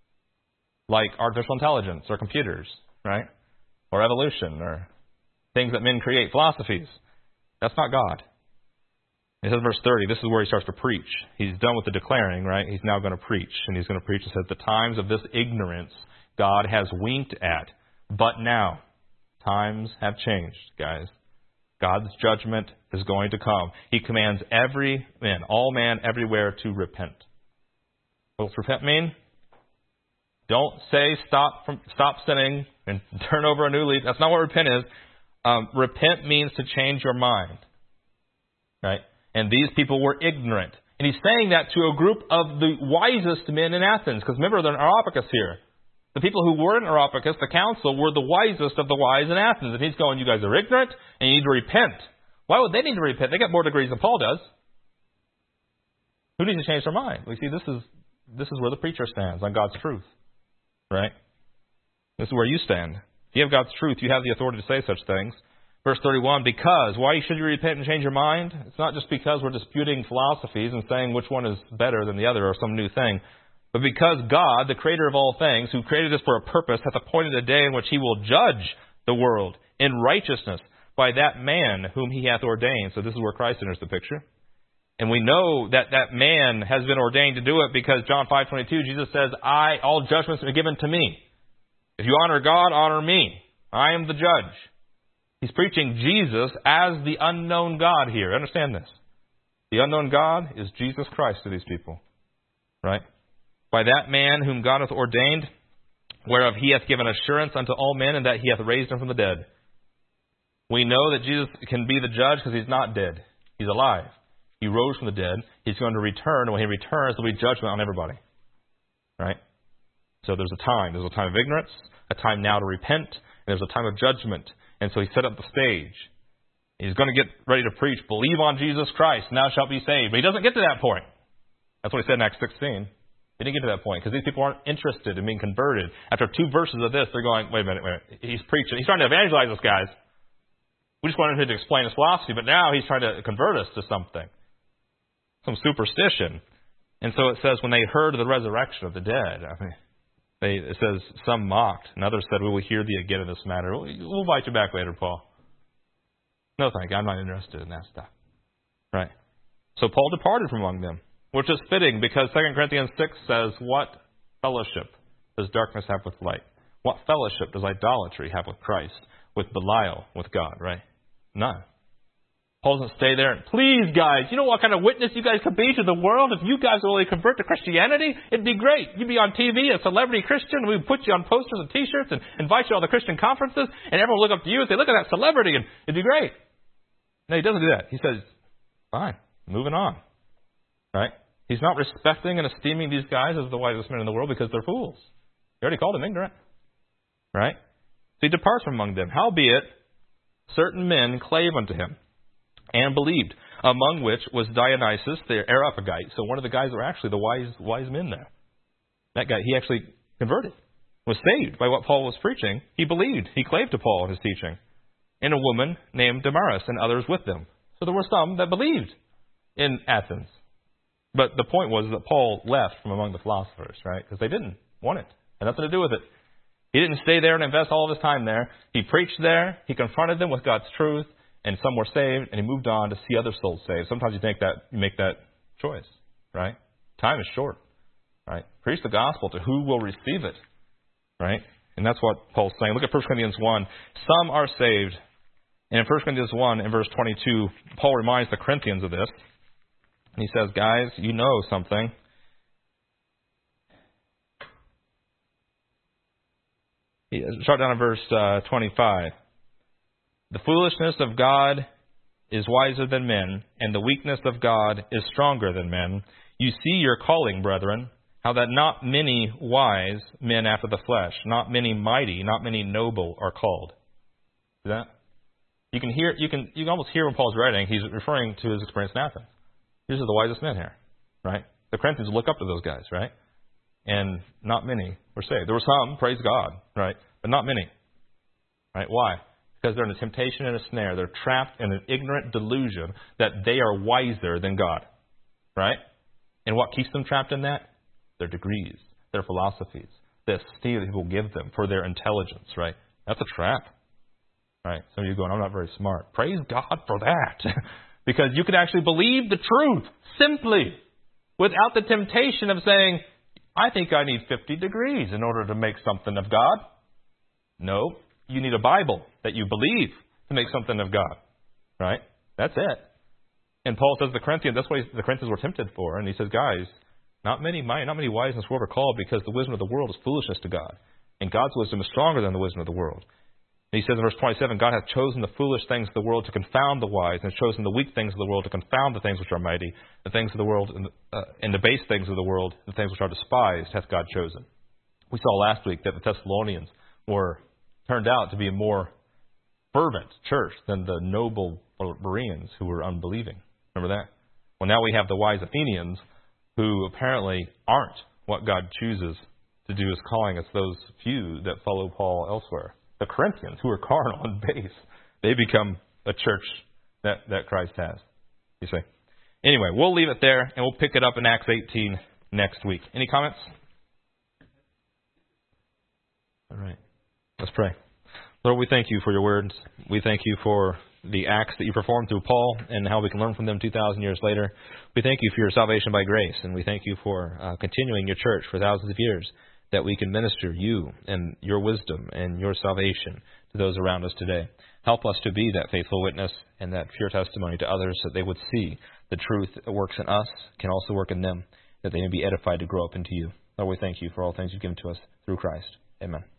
Like artificial intelligence or computers, right? Or evolution or things that men create, philosophies. That's not God. It says in verse thirty, this is where he starts to preach. He's done with the declaring, right? He's now going to preach. And he's going to preach. It says, the times of this ignorance God has winked at. But now, times have changed, guys. God's judgment is going to come. He commands every man, all man, everywhere to repent. What does repent mean? Don't say stop from stop sinning and turn over a new leaf. That's not what repent is. Um, repent means to change your mind. Right? And these people were ignorant. And he's saying that to a group of the wisest men in Athens. Because remember, there are Areopagus here. The people who were in Areopagus, the council, were the wisest of the wise in Athens. And he's going, you guys are ignorant and you need to repent. Why would they need to repent? They got more degrees than Paul does. Who needs to change their mind? We see this is this is where the preacher stands, on God's truth. Right? This is where you stand. If you have God's truth, you have the authority to say such things. Verse thirty-one, because. Why should you repent and change your mind? It's not just because we're disputing philosophies and saying which one is better than the other or some new thing. But because God, the creator of all things, who created us for a purpose, hath appointed a day in which he will judge the world in righteousness by that man whom he hath ordained. So this is where Christ enters the picture. And we know that that man has been ordained to do it because John five twenty-two, Jesus says, I, all judgments are given to me. If you honor God, honor me. I am the judge. He's preaching Jesus as the unknown God here. Understand this. The unknown God is Jesus Christ to these people. Right? By that man whom God hath ordained, whereof he hath given assurance unto all men, and that he hath raised him from the dead. We know that Jesus can be the judge because he's not dead. He's alive. He rose from the dead. He's going to return, and when he returns, there'll be judgment on everybody. Right? So there's a time. There's a time of ignorance, a time now to repent, and there's a time of judgment. And so he set up the stage. He's going to get ready to preach, believe on Jesus Christ, and thou shalt be saved. But he doesn't get to that point. That's what he said in Acts sixteen. He didn't get to that point because these people aren't interested in being converted. After two verses of this, they're going, wait a minute, wait a minute. He's preaching. He's trying to evangelize us, guys. We just wanted him to explain his philosophy, but now he's trying to convert us to something, some superstition. And so it says when they heard of the resurrection of the dead, I mean, they, it says some mocked, and others said, we will hear thee again in this matter. We'll, we'll invite you back later, Paul. No, thank you. I'm not interested in that stuff. Right? So Paul departed from among them. Which is fitting because Second Corinthians six says, what fellowship does darkness have with light? What fellowship does idolatry have with Christ, with Belial, with God, right? None. Paul doesn't stay there and, please guys, you know what kind of witness you guys could be to the world if you guys will only convert to Christianity? It'd be great. You'd be on T V, a celebrity Christian. We'd put you on posters and T-shirts and invite you to all the Christian conferences, and everyone would look up to you and say, look at that celebrity, and it'd be great. No, he doesn't do that. He says, fine, moving on. Right? He's not respecting and esteeming these guys as the wisest men in the world because they're fools. He already called them ignorant. Right? So he departs from among them. Howbeit, certain men clave unto him and believed, among which was Dionysius the Areopagite. So one of the guys were actually the wise wise men there. That guy, he actually converted was saved by what Paul was preaching. He believed. He clave to Paul and his teaching. And a woman named Damaris and others with them. So there were some that believed in Athens. But the point was that Paul left from among the philosophers, right? Because they didn't want it. Had nothing to do with it. He didn't stay there and invest all of his time there. He preached there. He confronted them with God's truth. And some were saved. And he moved on to see other souls saved. Sometimes you make that, you make that choice, right? Time is short, right? Preach the gospel to who will receive it, right? And that's what Paul's saying. Look at First Corinthians one. Some are saved. And in First Corinthians one, in verse twenty-two, Paul reminds the Corinthians of this. And he says, guys, you know something. Start down in verse uh, twenty-five. The foolishness of God is wiser than men, and the weakness of God is stronger than men. You see your calling, brethren, how that not many wise men after the flesh, not many mighty, not many noble are called. See that? You can hear, you can, you can almost hear when Paul's writing, he's referring to his experience in Athens. These are the wisest men here, right? The Corinthians look up to those guys, right? And not many were saved. There were some, praise God, right? But not many, right? Why? Because they're in a temptation and a snare. They're trapped in an ignorant delusion that they are wiser than God, right? And what keeps them trapped in that? Their degrees, their philosophies, the esteem that people give them for their intelligence, right? That's a trap, right? Some of you going, I'm not very smart. Praise God for that. Because you can actually believe the truth simply without the temptation of saying, I think I need fifty degrees in order to make something of God. No, you need a Bible that you believe to make something of God, right? That's it. And Paul says the Corinthians, that's what the Corinthians were tempted for. And he says, guys, not many might, not many wise in this world are called because the wisdom of the world is foolishness to God. And God's wisdom is stronger than the wisdom of the world. And he says in verse twenty-seven, God hath chosen the foolish things of the world to confound the wise, and has chosen the weak things of the world to confound the things which are mighty, the things of the world, and the, uh, and the base things of the world, the things which are despised, hath God chosen. We saw last week that the Thessalonians were turned out to be a more fervent church than the noble Bereans who were unbelieving. Remember that? Well, now we have the wise Athenians who apparently aren't what God chooses to do, is calling us those few that follow Paul elsewhere. The Corinthians, who are carnal and base, they become a church that, that Christ has, you see. Anyway, we'll leave it there, and we'll pick it up in Acts eighteen next week. Any comments? All right. Let's pray. Lord, we thank you for your words. We thank you for the acts that you performed through Paul and how we can learn from them two thousand years later. We thank you for your salvation by grace, and we thank you for uh, continuing your church for thousands of years, that we can minister you and your wisdom and your salvation to those around us today. Help us to be that faithful witness and that pure testimony to others, that they would see the truth that works in us can also work in them, that they may be edified to grow up into you. Lord, we thank you for all things you've given to us through Christ. Amen.